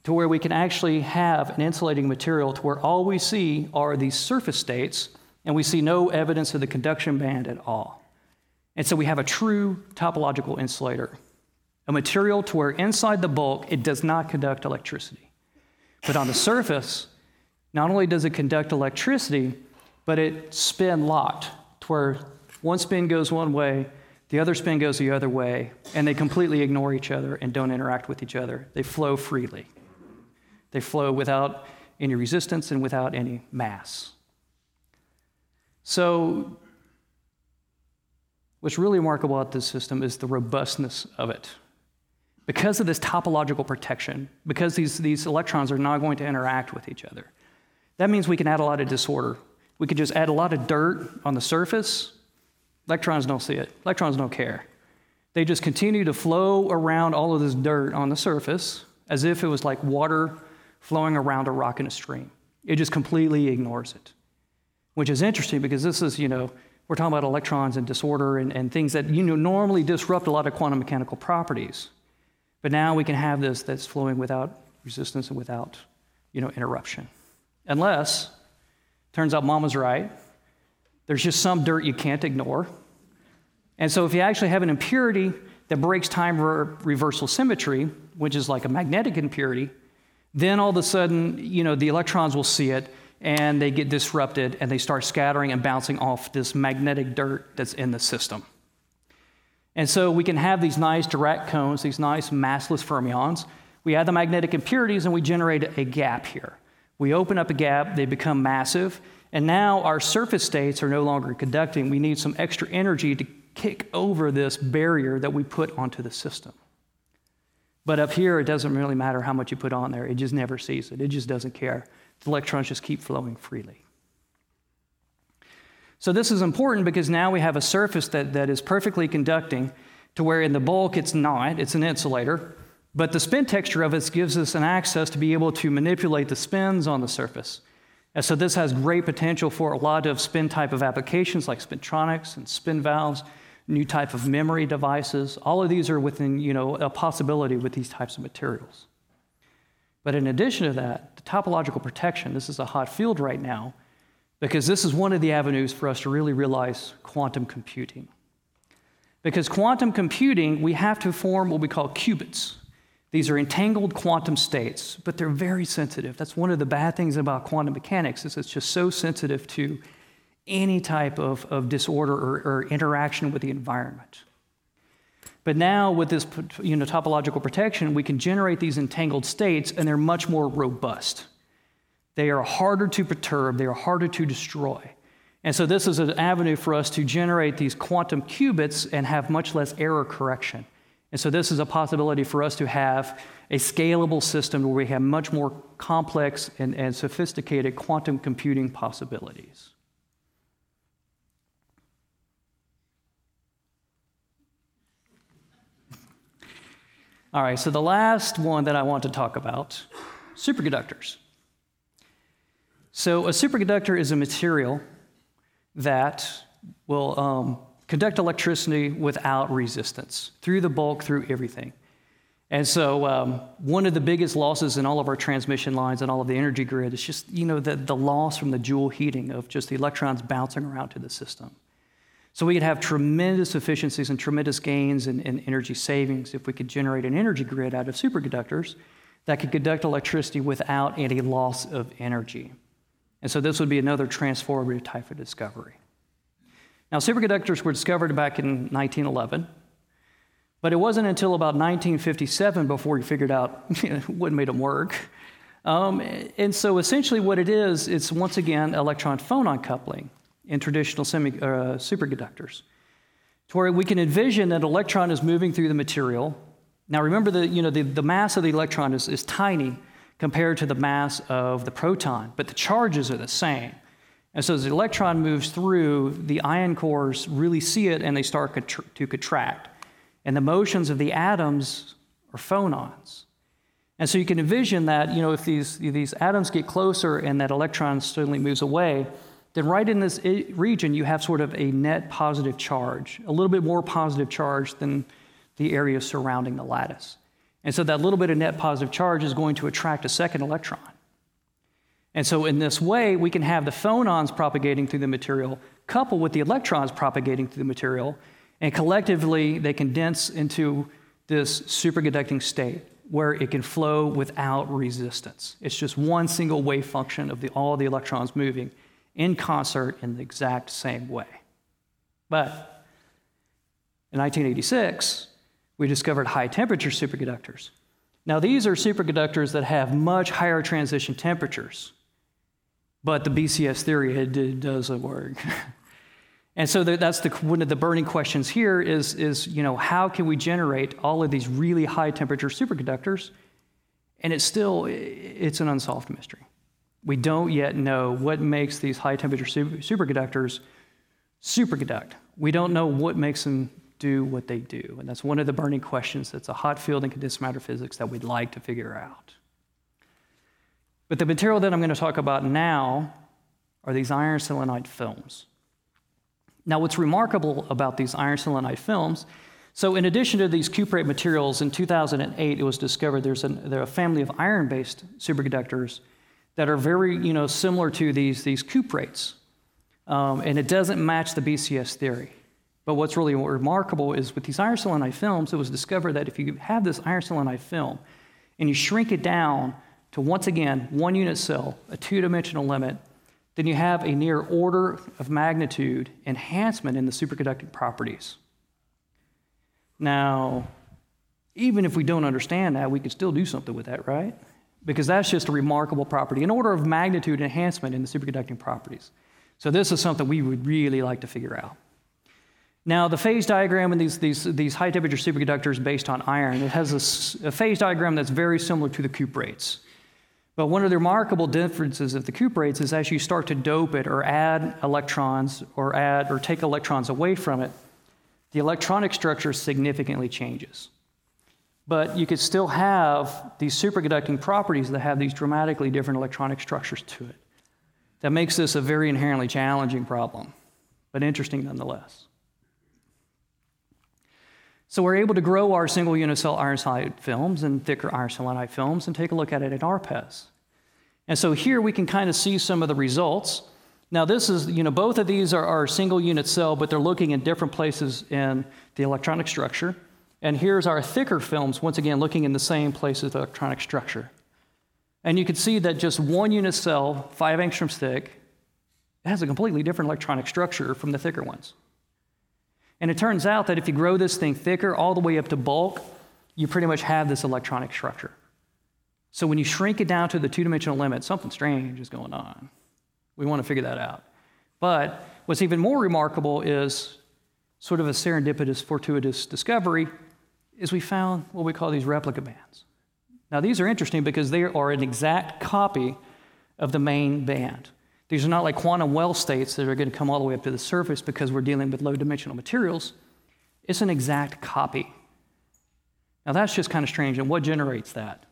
to where we can actually have an insulating material to where all we see are these surface states, and we see no evidence of the conduction band at all. And so we have a true topological insulator, a material to where inside the bulk, it does not conduct electricity. But on the surface, not only does it conduct electricity, but it spin locked, to where one spin goes one way, the other spin goes the other way, and they completely ignore each other and don't interact with each other. They flow freely. They flow without any resistance and without any mass. So what's really remarkable about this system is the robustness of it. Because of this topological protection, because these, these electrons are not going to interact with each other, that means we can add a lot of disorder. We could just add a lot of dirt on the surface. Electrons don't see it. Electrons don't care. They just continue to flow around all of this dirt on the surface as if it was like water flowing around a rock in a stream. It just completely ignores it, which is interesting because this is, you know, we're talking about electrons and disorder and, and things that, you know, normally disrupt a lot of quantum mechanical properties. But now we can have this that's flowing without resistance and without, you know, interruption. Unless, turns out Mama's right, there's just some dirt you can't ignore. And so if you actually have an impurity that breaks time re- reversal symmetry, which is like a magnetic impurity, then all of a sudden, you know, the electrons will see it and they get disrupted and they start scattering and bouncing off this magnetic dirt that's in the system. And so we can have these nice Dirac cones, these nice massless fermions. We add the magnetic impurities and we generate a gap here. We open up a gap, they become massive, and now our surface states are no longer conducting. We need some extra energy to kick over this barrier that we put onto the system. But up here, it doesn't really matter how much you put on there. It just never sees it. It just doesn't care. The electrons just keep flowing freely. So this is important because now we have a surface that, that is perfectly conducting to where in the bulk it's not. It's an insulator. But the spin texture of it gives us an access to be able to manipulate the spins on the surface. And so this has great potential for a lot of spin type of applications like spintronics and spin valves, new type of memory devices. All of these are within, you know, a possibility with these types of materials. But in addition to that, the topological protection, this is a hot field right now because this is one of the avenues for us to really realize quantum computing. Because quantum computing, we have to form what we call qubits. These are entangled quantum states, but they're very sensitive. That's one of the bad things about quantum mechanics is it's just so sensitive to any type of, of disorder or, or interaction with the environment. But now with this, you know, topological protection, we can generate these entangled states and they're much more robust. They are harder to perturb, they are harder to destroy. And so this is an avenue for us to generate these quantum qubits and have much less error correction. And so this is a possibility for us to have a scalable system where we have much more complex and, and sophisticated quantum computing possibilities. All right, so the last one that I want to talk about, superconductors. So a superconductor is a material that will um, conduct electricity without resistance, through the bulk, through everything. And so um, one of the biggest losses in all of our transmission lines and all of the energy grid is just, you know, the, the loss from the Joule heating of just the electrons bouncing around to the system. So we could have tremendous efficiencies and tremendous gains in, in energy savings if we could generate an energy grid out of superconductors that could conduct electricity without any loss of energy. And so this would be another transformative type of discovery. Now, superconductors were discovered back in nineteen eleven, but it wasn't until about nineteen fifty-seven before we figured out what made them work. Um, and so essentially what it is, it's once again electron-phonon coupling in traditional semi, uh, superconductors, to where we can envision that an electron is moving through the material. Now remember, the, you know, the, the mass of the electron is, is tiny compared to the mass of the proton, but the charges are the same. And so as the electron moves through, the ion cores really see it and they start contr- to contract. And the motions of the atoms are phonons. And so you can envision that, you know, if these, these atoms get closer and that electron suddenly moves away, then right in this region, you have sort of a net positive charge, a little bit more positive charge than the area surrounding the lattice. And so that little bit of net positive charge is going to attract a second electron. And so in this way, we can have the phonons propagating through the material coupled with the electrons propagating through the material, and collectively they condense into this superconducting state where it can flow without resistance. It's just one single wave function of the, all the electrons moving in concert in the exact same way. But in nineteen eighty-six, we discovered high-temperature superconductors. Now, these are superconductors that have much higher transition temperatures, but the B C S theory, it, it doesn't work. And so that's the, one of the burning questions here is, is, you know, how can we generate all of these really high-temperature superconductors? And it's still, it's an unsolved mystery. We don't yet know what makes these high-temperature super, superconductors superconduct. We don't know what makes them do what they do. And that's one of the burning questions that's a hot field in condensed matter physics that we'd like to figure out. But the material that I'm going to talk about now are these iron selenide films. Now, what's remarkable about these iron selenide films, so in addition to these cuprate materials, in two thousand eight, it was discovered there's, an, there's a family of iron-based superconductors that are very, you know, similar to these, these cuprates. Um, and it doesn't match the B C S theory. But what's really remarkable is with these iron selenide films, it was discovered that if you have this iron selenide film and you shrink it down to, once again, one unit cell, a two-dimensional limit, then you have a near order of magnitude enhancement in the superconducting properties. Now, even if we don't understand that, we can still do something with that, right? Because that's just a remarkable property, an order of magnitude enhancement in the superconducting properties. So this is something we would really like to figure out. Now, the phase diagram in these, these, these high-temperature superconductors based on iron, it has a, a phase diagram that's very similar to the cuprates. But one of the remarkable differences of the cuprates is as you start to dope it or add electrons or add or take electrons away from it, the electronic structure significantly changes. But you could still have these superconducting properties that have these dramatically different electronic structures to it. That makes this a very inherently challenging problem, but interesting nonetheless. So we're able to grow our single unit cell iron selenide films and thicker iron selenide films and take a look at it in R P E S. And so here we can kind of see some of the results. Now this is, you know, both of these are, are single unit cell, but they're looking in different places in the electronic structure. And here's our thicker films, once again, looking in the same places of the electronic structure. And you can see that just one unit cell, five angstroms thick, it has a completely different electronic structure from the thicker ones. And it turns out that if you grow this thing thicker all the way up to bulk, you pretty much have this electronic structure. So when you shrink it down to the two-dimensional limit, something strange is going on. We want to figure that out. But what's even more remarkable is sort of a serendipitous, fortuitous discovery is we found what we call these replica bands. Now these are interesting because they are an exact copy of the main band. These are not like quantum well states that are going to come all the way up to the surface because we're dealing with low-dimensional materials. It's an exact copy. Now that's just kind of strange, and what generates that?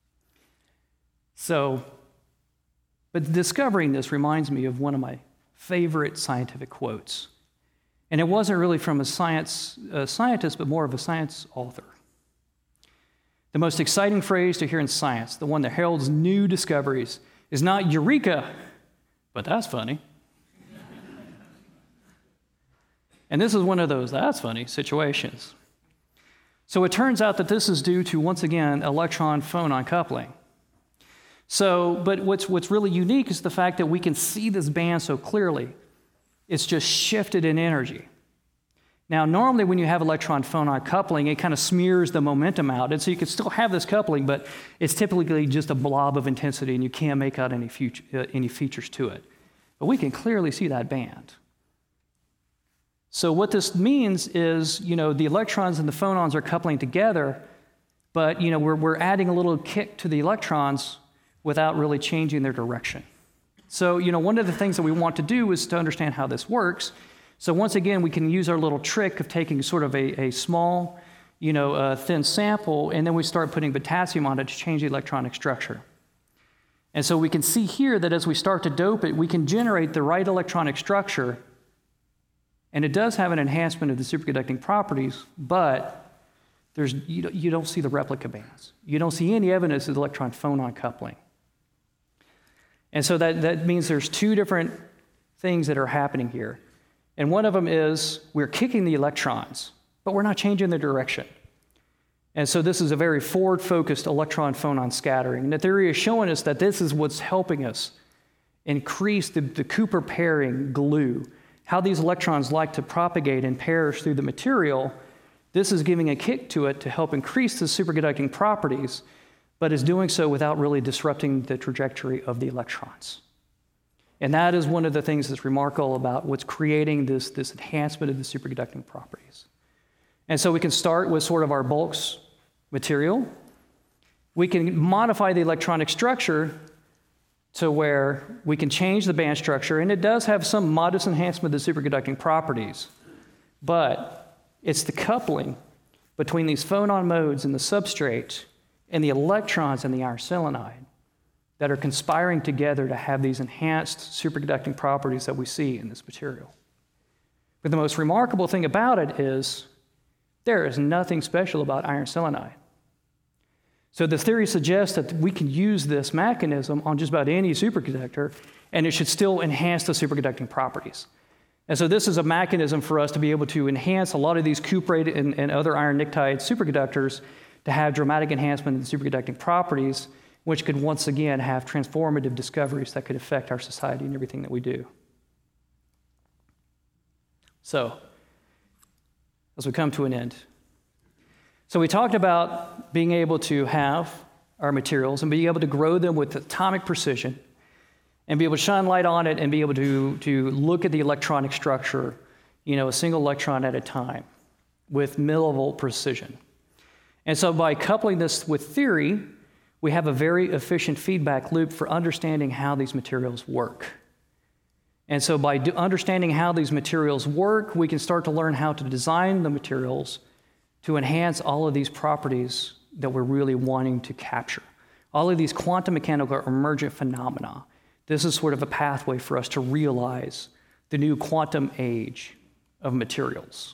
So, but discovering this reminds me of one of my favorite scientific quotes. And it wasn't really from a science a scientist, but more of a science author. The most exciting phrase to hear in science, the one that heralds new discoveries, is not eureka, but that's funny. And this is one of those that's funny situations. So it turns out that this is due to, once again, electron-phonon coupling. So, but what's, what's really unique is the fact that we can see this band so clearly. It's just shifted in energy. Now, normally when you have electron-phonon coupling, it kind of smears the momentum out. And so you can still have this coupling, but it's typically just a blob of intensity, and you can't make out any, future, uh, any features to it. But we can clearly see that band. So what this means is, you know, the electrons and the phonons are coupling together, but, you know, we're, we're adding a little kick to the electrons without really changing their direction. So, you know, one of the things that we want to do is to understand how this works. So once again, we can use our little trick of taking sort of a, a small, you know, uh, thin sample, and then we start putting potassium on it to change the electronic structure. And so we can see here that as we start to dope it, we can generate the right electronic structure, and it does have an enhancement of the superconducting properties, but there's, you, don't, you don't see the replica bands. You don't see any evidence of electron-phonon coupling. And so that, that means there's two different things that are happening here. And one of them is we're kicking the electrons, but we're not changing their direction. And so this is a very forward-focused electron-phonon scattering. And the theory is showing us that this is what's helping us increase the, the Cooper pairing glue, how these electrons like to propagate in pairs through the material. This is giving a kick to it to help increase the superconducting properties, but is doing so without really disrupting the trajectory of the electrons. And that is one of the things that's remarkable about what's creating this, this enhancement of the superconducting properties. And so we can start with sort of our bulks material. We can modify the electronic structure to where we can change the band structure, and it does have some modest enhancement of the superconducting properties, but it's the coupling between these phonon modes in the substrate and the electrons in the iron selenide that are conspiring together to have these enhanced superconducting properties that we see in this material. But the most remarkable thing about it is there is nothing special about iron selenide. So the theory suggests that we can use this mechanism on just about any superconductor, and it should still enhance the superconducting properties. And so this is a mechanism for us to be able to enhance a lot of these cuprate and, and other iron nictide superconductors to have dramatic enhancement in the superconducting properties, which could once again have transformative discoveries that could affect our society and everything that we do. So, as we come to an end. So we talked about being able to have our materials and be able to grow them with atomic precision and be able to shine light on it and be able to, to look at the electronic structure, you know, a single electron at a time with millivolt precision. And so by coupling this with theory, we have a very efficient feedback loop for understanding how these materials work. And so by do, understanding how these materials work, we can start to learn how to design the materials to enhance all of these properties that we're really wanting to capture. All of these quantum mechanical emergent phenomena. This is sort of a pathway for us to realize the new quantum age of materials.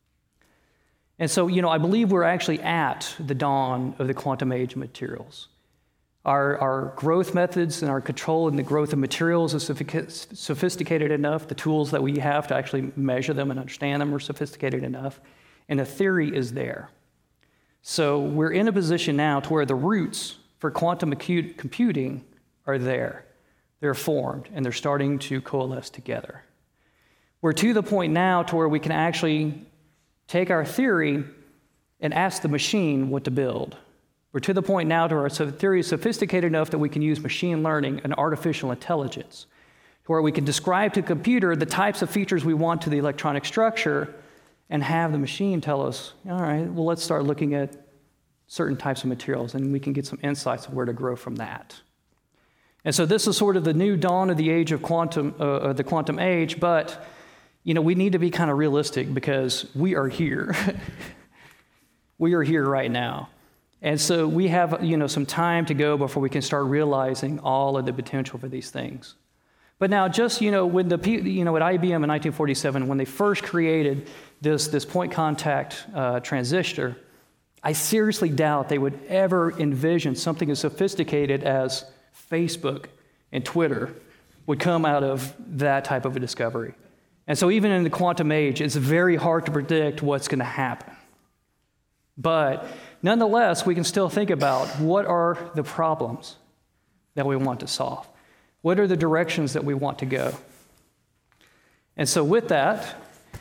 And so, you know, I believe we're actually at the dawn of the quantum age of materials. Our, our growth methods and our control in the growth of materials is sophisticated enough. The tools that we have to actually measure them and understand them are sophisticated enough. And the theory is there. So we're in a position now to where the roots for quantum acute computing are there. They're formed, and they're starting to coalesce together. We're to the point now to where we can actually take our theory and ask the machine what to build. We're to the point now to where our theory is sophisticated enough that we can use machine learning and artificial intelligence, to where we can describe to the computer the types of features we want to the electronic structure and have the machine tell us, all right, well, let's start looking at certain types of materials, and we can get some insights of where to grow from that. And so this is sort of the new dawn of the age of quantum, uh, the quantum age, but you know, we need to be kind of realistic because we are here. We are here right now. And so we have, you know, some time to go before we can start realizing all of the potential for these things. But now, just, you know, when the, you know, at I B M in nineteen forty-seven, when they first created this, this point contact uh, transistor, I seriously doubt they would ever envision something as sophisticated as Facebook and Twitter would come out of that type of a discovery. And so even in the quantum age, it's very hard to predict what's going to happen. But nonetheless, we can still think about what are the problems that we want to solve. What are the directions that we want to go? And so with that,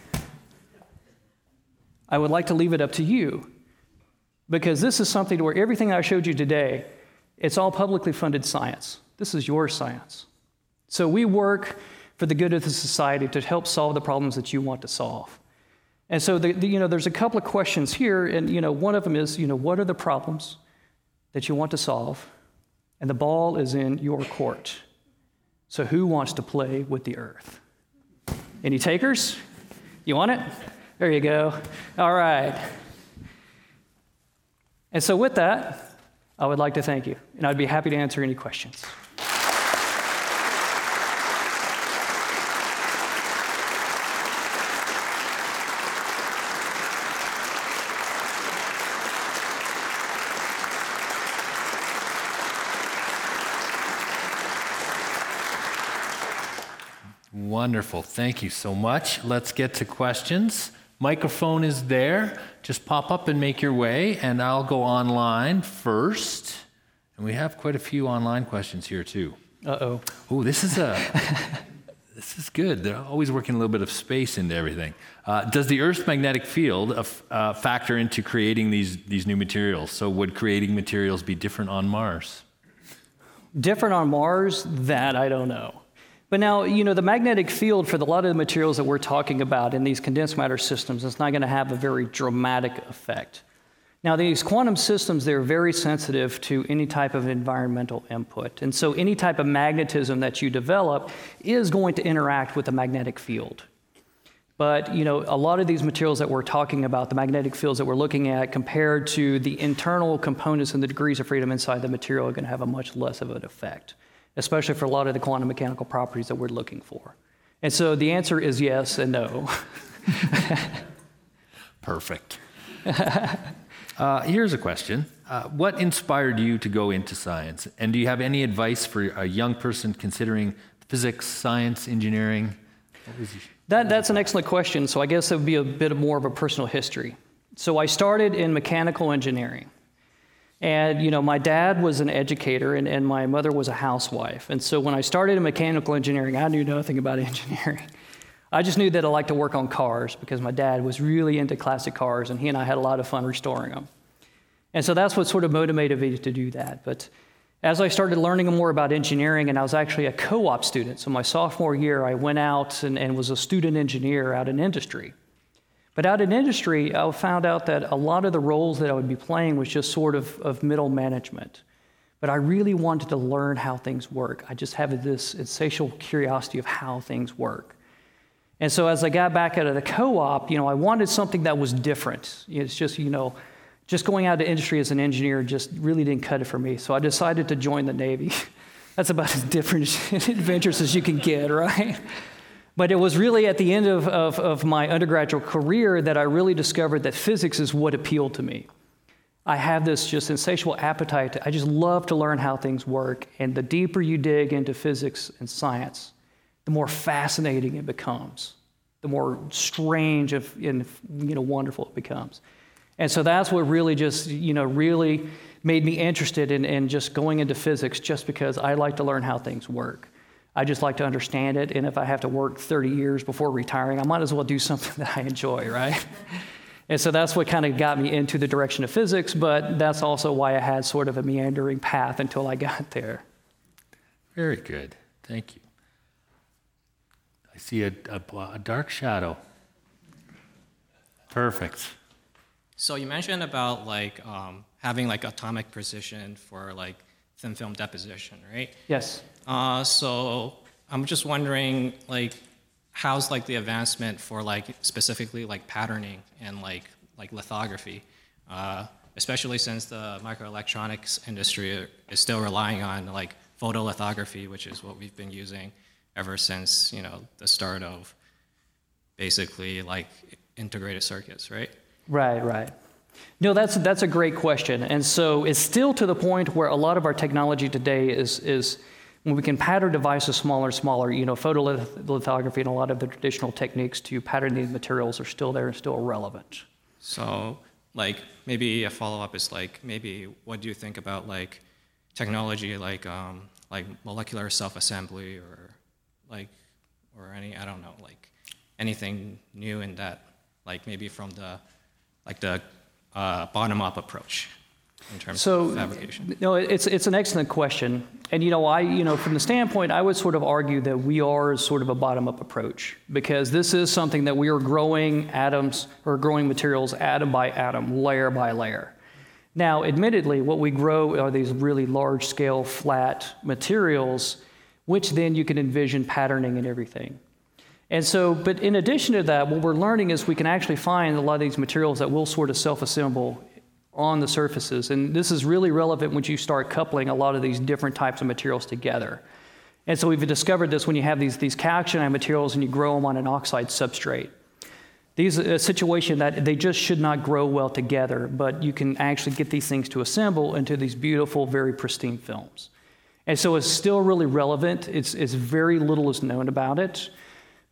I would like to leave it up to you, because this is something where everything I showed you today, it's all publicly funded science. This is your science. So we work for the good of the society to help solve the problems that you want to solve. And so the, the, you know, there's a couple of questions here, and you know, one of them is, you know, what are the problems that you want to solve? And the ball is in your court. So who wants to play with the earth? Any takers? You want it? There you go. All right. And so with that, I would like to thank you, and I'd be happy to answer any questions. Wonderful. Thank you so much. Let's get to questions. Microphone is there. Just pop up and make your way, and I'll go online first. And we have quite a few online questions here, too. Uh-oh. Oh, this is a... This is good. They're always working a little bit of space into everything. Uh, does the Earth's magnetic field uh, uh, factor into creating these, these new materials? So would creating materials be different on Mars? Different on Mars? That I don't know. But now, you know, the magnetic field for the, a lot of the materials that we're talking about in these condensed matter systems is not going to have a very dramatic effect. Now, these quantum systems, they're very sensitive to any type of environmental input. And so any type of magnetism that you develop is going to interact with the magnetic field. But, you know, a lot of these materials that we're talking about, the magnetic fields that we're looking at, compared to the internal components and the degrees of freedom inside the material, are going to have a much less of an effect, especially for a lot of the quantum mechanical properties that we're looking for. And so the answer is yes and no. Perfect. Uh, here's a question. Uh, what inspired you to go into science? And do you have any advice for a young person considering physics, science, engineering? What was your, that, that's an excellent question. So I guess it would be a bit more of a personal history. So I started in mechanical engineering. And, you know, my dad was an educator and, and my mother was a housewife. And so when I started in mechanical engineering, I knew nothing about engineering. I just knew that I liked to work on cars because my dad was really into classic cars and he and I had a lot of fun restoring them. And so that's what sort of motivated me to do that. But as I started learning more about engineering, and I was actually a co-op student, so my sophomore year I went out and, and was a student engineer out in industry. But out in industry, I found out that a lot of the roles that I would be playing was just sort of, of middle management. But I really wanted to learn how things work. I just have this insatiable curiosity of how things work. And so as I got back out of the co-op, you know, I wanted something that was different. It's just, you know, just going out to industry as an engineer just really didn't cut it for me. So I decided to join the Navy. That's about as different adventures as you can get, right? But it was really at the end of, of, of my undergraduate career that I really discovered that physics is what appealed to me. I have this just insatiable appetite. To, I just love to learn how things work. And the deeper you dig into physics and science, the more fascinating it becomes, the more strange and, you know, wonderful it becomes. And so that's what really just, you know, really made me interested in, in just going into physics, just because I like to learn how things work. I just like to understand it, and if I have to work thirty years before retiring, I might as well do something that I enjoy, right? And so that's what kind of got me into the direction of physics, but that's also why I had sort of a meandering path until I got there. Very good. Thank you. I see a, a, a dark shadow. Perfect. So you mentioned about like um, having like atomic precision for like thin film deposition, right? Yes. Uh, so I'm just wondering, like, how's like the advancement for like specifically like patterning and like like lithography, uh, especially since the microelectronics industry is still relying on like photolithography, which is what we've been using ever since, you know, the start of basically like integrated circuits, right? Right, right. No, that's that's a great question. And so it's still to the point where a lot of our technology today is is when we can pattern devices smaller and smaller, you know, photolithography and a lot of the traditional techniques to pattern these materials are still there and still relevant. So like maybe a follow-up is like, maybe what do you think about like technology like um, like molecular self-assembly or like, or any, I don't know, like anything new in that, like maybe from the, like the uh, bottom-up approach in terms so, of fabrication? No, it's it's an excellent question. And you know, I, you know, from the standpoint, I would sort of argue that we are sort of a bottom-up approach, because this is something that we are growing atoms or growing materials atom by atom, layer by layer. Now, admittedly, what we grow are these really large-scale, flat materials, which then you can envision patterning and everything. And so, but in addition to that, what we're learning is we can actually find a lot of these materials that will sort of self-assemble on the surfaces. And this is really relevant when you start coupling a lot of these different types of materials together. And so we've discovered this when you have these, these calcinide materials and you grow them on an oxide substrate. These are a situation that they just should not grow well together, but you can actually get these things to assemble into these beautiful, very pristine films. And so it's still really relevant. It's, it's very little is known about it.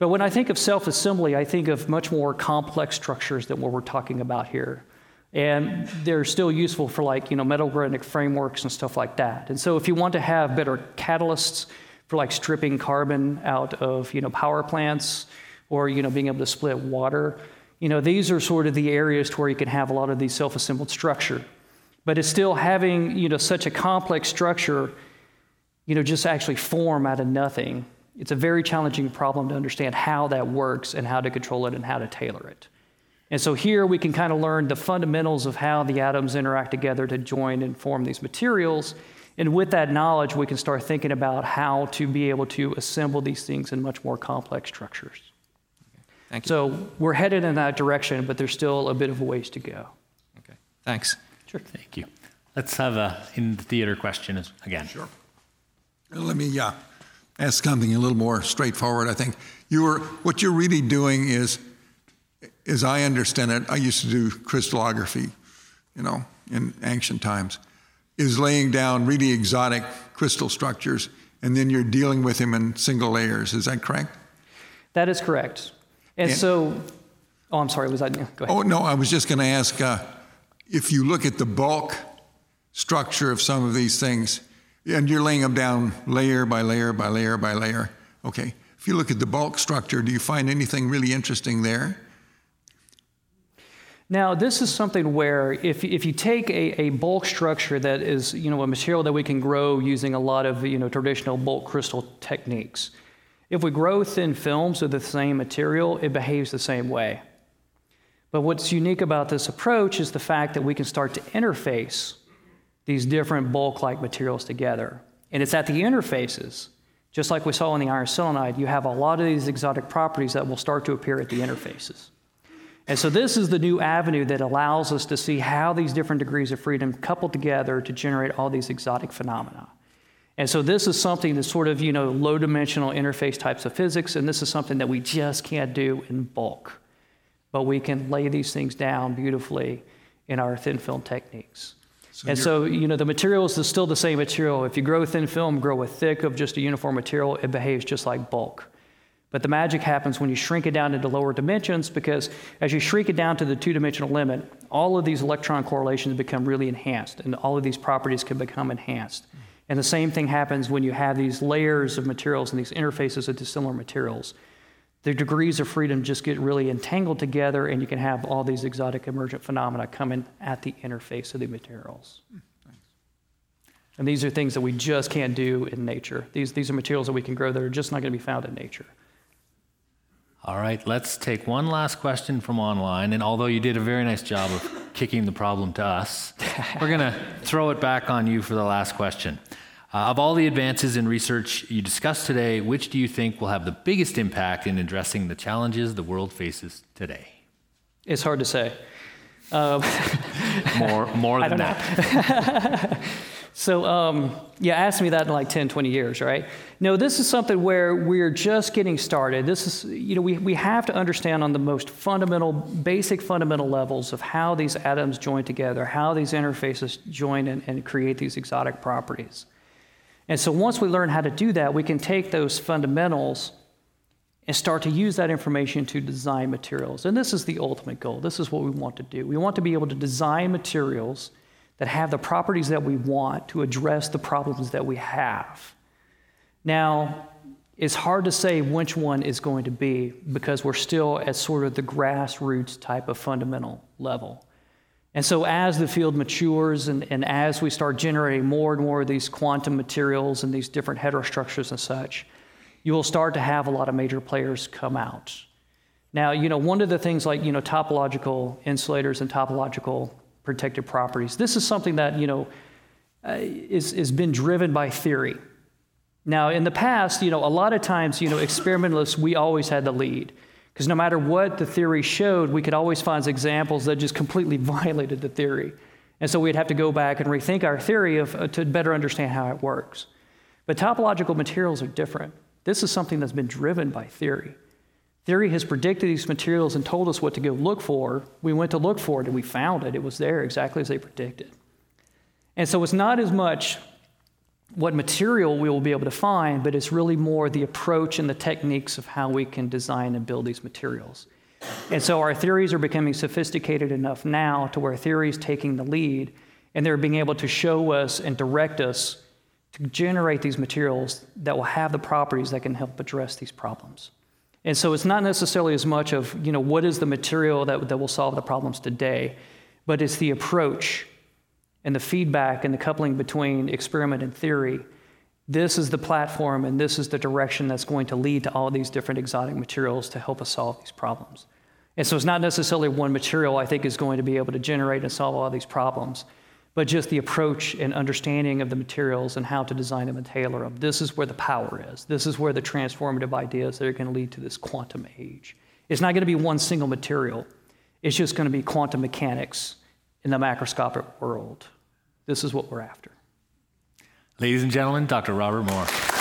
But when I think of self-assembly, I think of much more complex structures than what we're talking about here. And they're still useful for like, you know, metal granitic frameworks and stuff like that. And so if you want to have better catalysts for like stripping carbon out of, you know, power plants or, you know, being able to split water, you know, these are sort of the areas to where you can have a lot of these self-assembled structure. But it's still having, you know, such a complex structure, you know, just actually form out of nothing. It's a very challenging problem to understand how that works and how to control it and how to tailor it. And so here we can kind of learn the fundamentals of how the atoms interact together to join and form these materials. And with that knowledge, we can start thinking about how to be able to assemble these things in much more complex structures. Okay. Thank you. So we're headed in that direction, but there's still a bit of a ways to go. Okay, thanks. Sure. Thank you. Let's have a in the theater question as- again. Sure. Let me uh, ask something a little more straightforward. I think you were what you're really doing is, as I understand it, I used to do crystallography, you know, in ancient times, is laying down really exotic crystal structures, and then you're dealing with them in single layers. Is that correct? That is correct. And, And- so, oh, I'm sorry, was that, go ahead. Oh, no, I was just going to ask, uh, if you look at the bulk structure of some of these things, and you're laying them down layer by layer by layer by layer, okay. If you look at the bulk structure, do you find anything really interesting there? Now, this is something where if, if you take a, a bulk structure that is, you know, a material that we can grow using a lot of, you know, traditional bulk crystal techniques, if we grow thin films of the same material, it behaves the same way. But what's unique about this approach is the fact that we can start to interface these different bulk-like materials together. And it's at the interfaces, just like we saw in the iron selenide, you have a lot of these exotic properties that will start to appear at the interfaces. And so this is the new avenue that allows us to see how these different degrees of freedom couple together to generate all these exotic phenomena. And so this is something that's sort of, you know, low-dimensional interface types of physics, and this is something that we just can't do in bulk. But we can lay these things down beautifully in our thin film techniques. So and you're- so, you know, the material is still the same material. If you grow thin film, grow with thick of just a uniform material, it behaves just like bulk. But the magic happens when you shrink it down into lower dimensions, because as you shrink it down to the two-dimensional limit, all of these electron correlations become really enhanced, and all of these properties can become enhanced. And the same thing happens when you have these layers of materials and these interfaces of dissimilar materials. The degrees of freedom just get really entangled together, and you can have all these exotic emergent phenomena coming at the interface of the materials. And these are things that we just can't do in nature. These, these are materials that we can grow that are just not going to be found in nature. All right, let's take one last question from online. And although you did a very nice job of kicking the problem to us, we're going to throw it back on you for the last question. Uh, of all the advances in research you discussed today, which do you think will have the biggest impact in addressing the challenges the world faces today? It's hard to say. Um, More, more than I don't that. So, um, yeah, ask me that in like ten, twenty years, right? No, this is something where we're just getting started. This is, you know, we, we have to understand on the most fundamental, basic fundamental levels of how these atoms join together, how these interfaces join and, and create these exotic properties. And so once we learn how to do that, we can take those fundamentals and start to use that information to design materials. And this is the ultimate goal. This is what we want to do. We want to be able to design materials that have the properties that we want to address the problems that we have. Now, it's hard to say which one is going to be because we're still at sort of the grassroots type of fundamental level. And so as the field matures and, and as we start generating more and more of these quantum materials and these different heterostructures and such, you will start to have a lot of major players come out. Now, you know, one of the things like, you know, topological insulators and topological protective properties, this is something that, you know, uh, is, is been driven by theory. Now, in the past, you know, a lot of times, you know, experimentalists, we always had the lead. Because no matter what the theory showed, we could always find examples that just completely violated the theory. And so we'd have to go back and rethink our theory of, uh, to better understand how it works. But topological materials are different. This is something that's been driven by theory. Theory has predicted these materials and told us what to go look for. We went to look for it and we found it. It was there exactly as they predicted. And so it's not as much what material we will be able to find, but it's really more the approach and the techniques of how we can design and build these materials. And so our theories are becoming sophisticated enough now to where theory is taking the lead, and they're being able to show us and direct us to generate these materials that will have the properties that can help address these problems. And so it's not necessarily as much of, you know, what is the material that, that will solve the problems today, but it's the approach and the feedback and the coupling between experiment and theory. This is the platform and this is the direction that's going to lead to all these different exotic materials to help us solve these problems. And so it's not necessarily one material I think is going to be able to generate and solve all these problems, but just the approach and understanding of the materials and how to design them and tailor them. This is where the power is. This is where the transformative ideas that are going to lead to this quantum age. It's not going to be one single material. It's just going to be quantum mechanics in the macroscopic world. This is what we're after. Ladies and gentlemen, Doctor Robert Moore.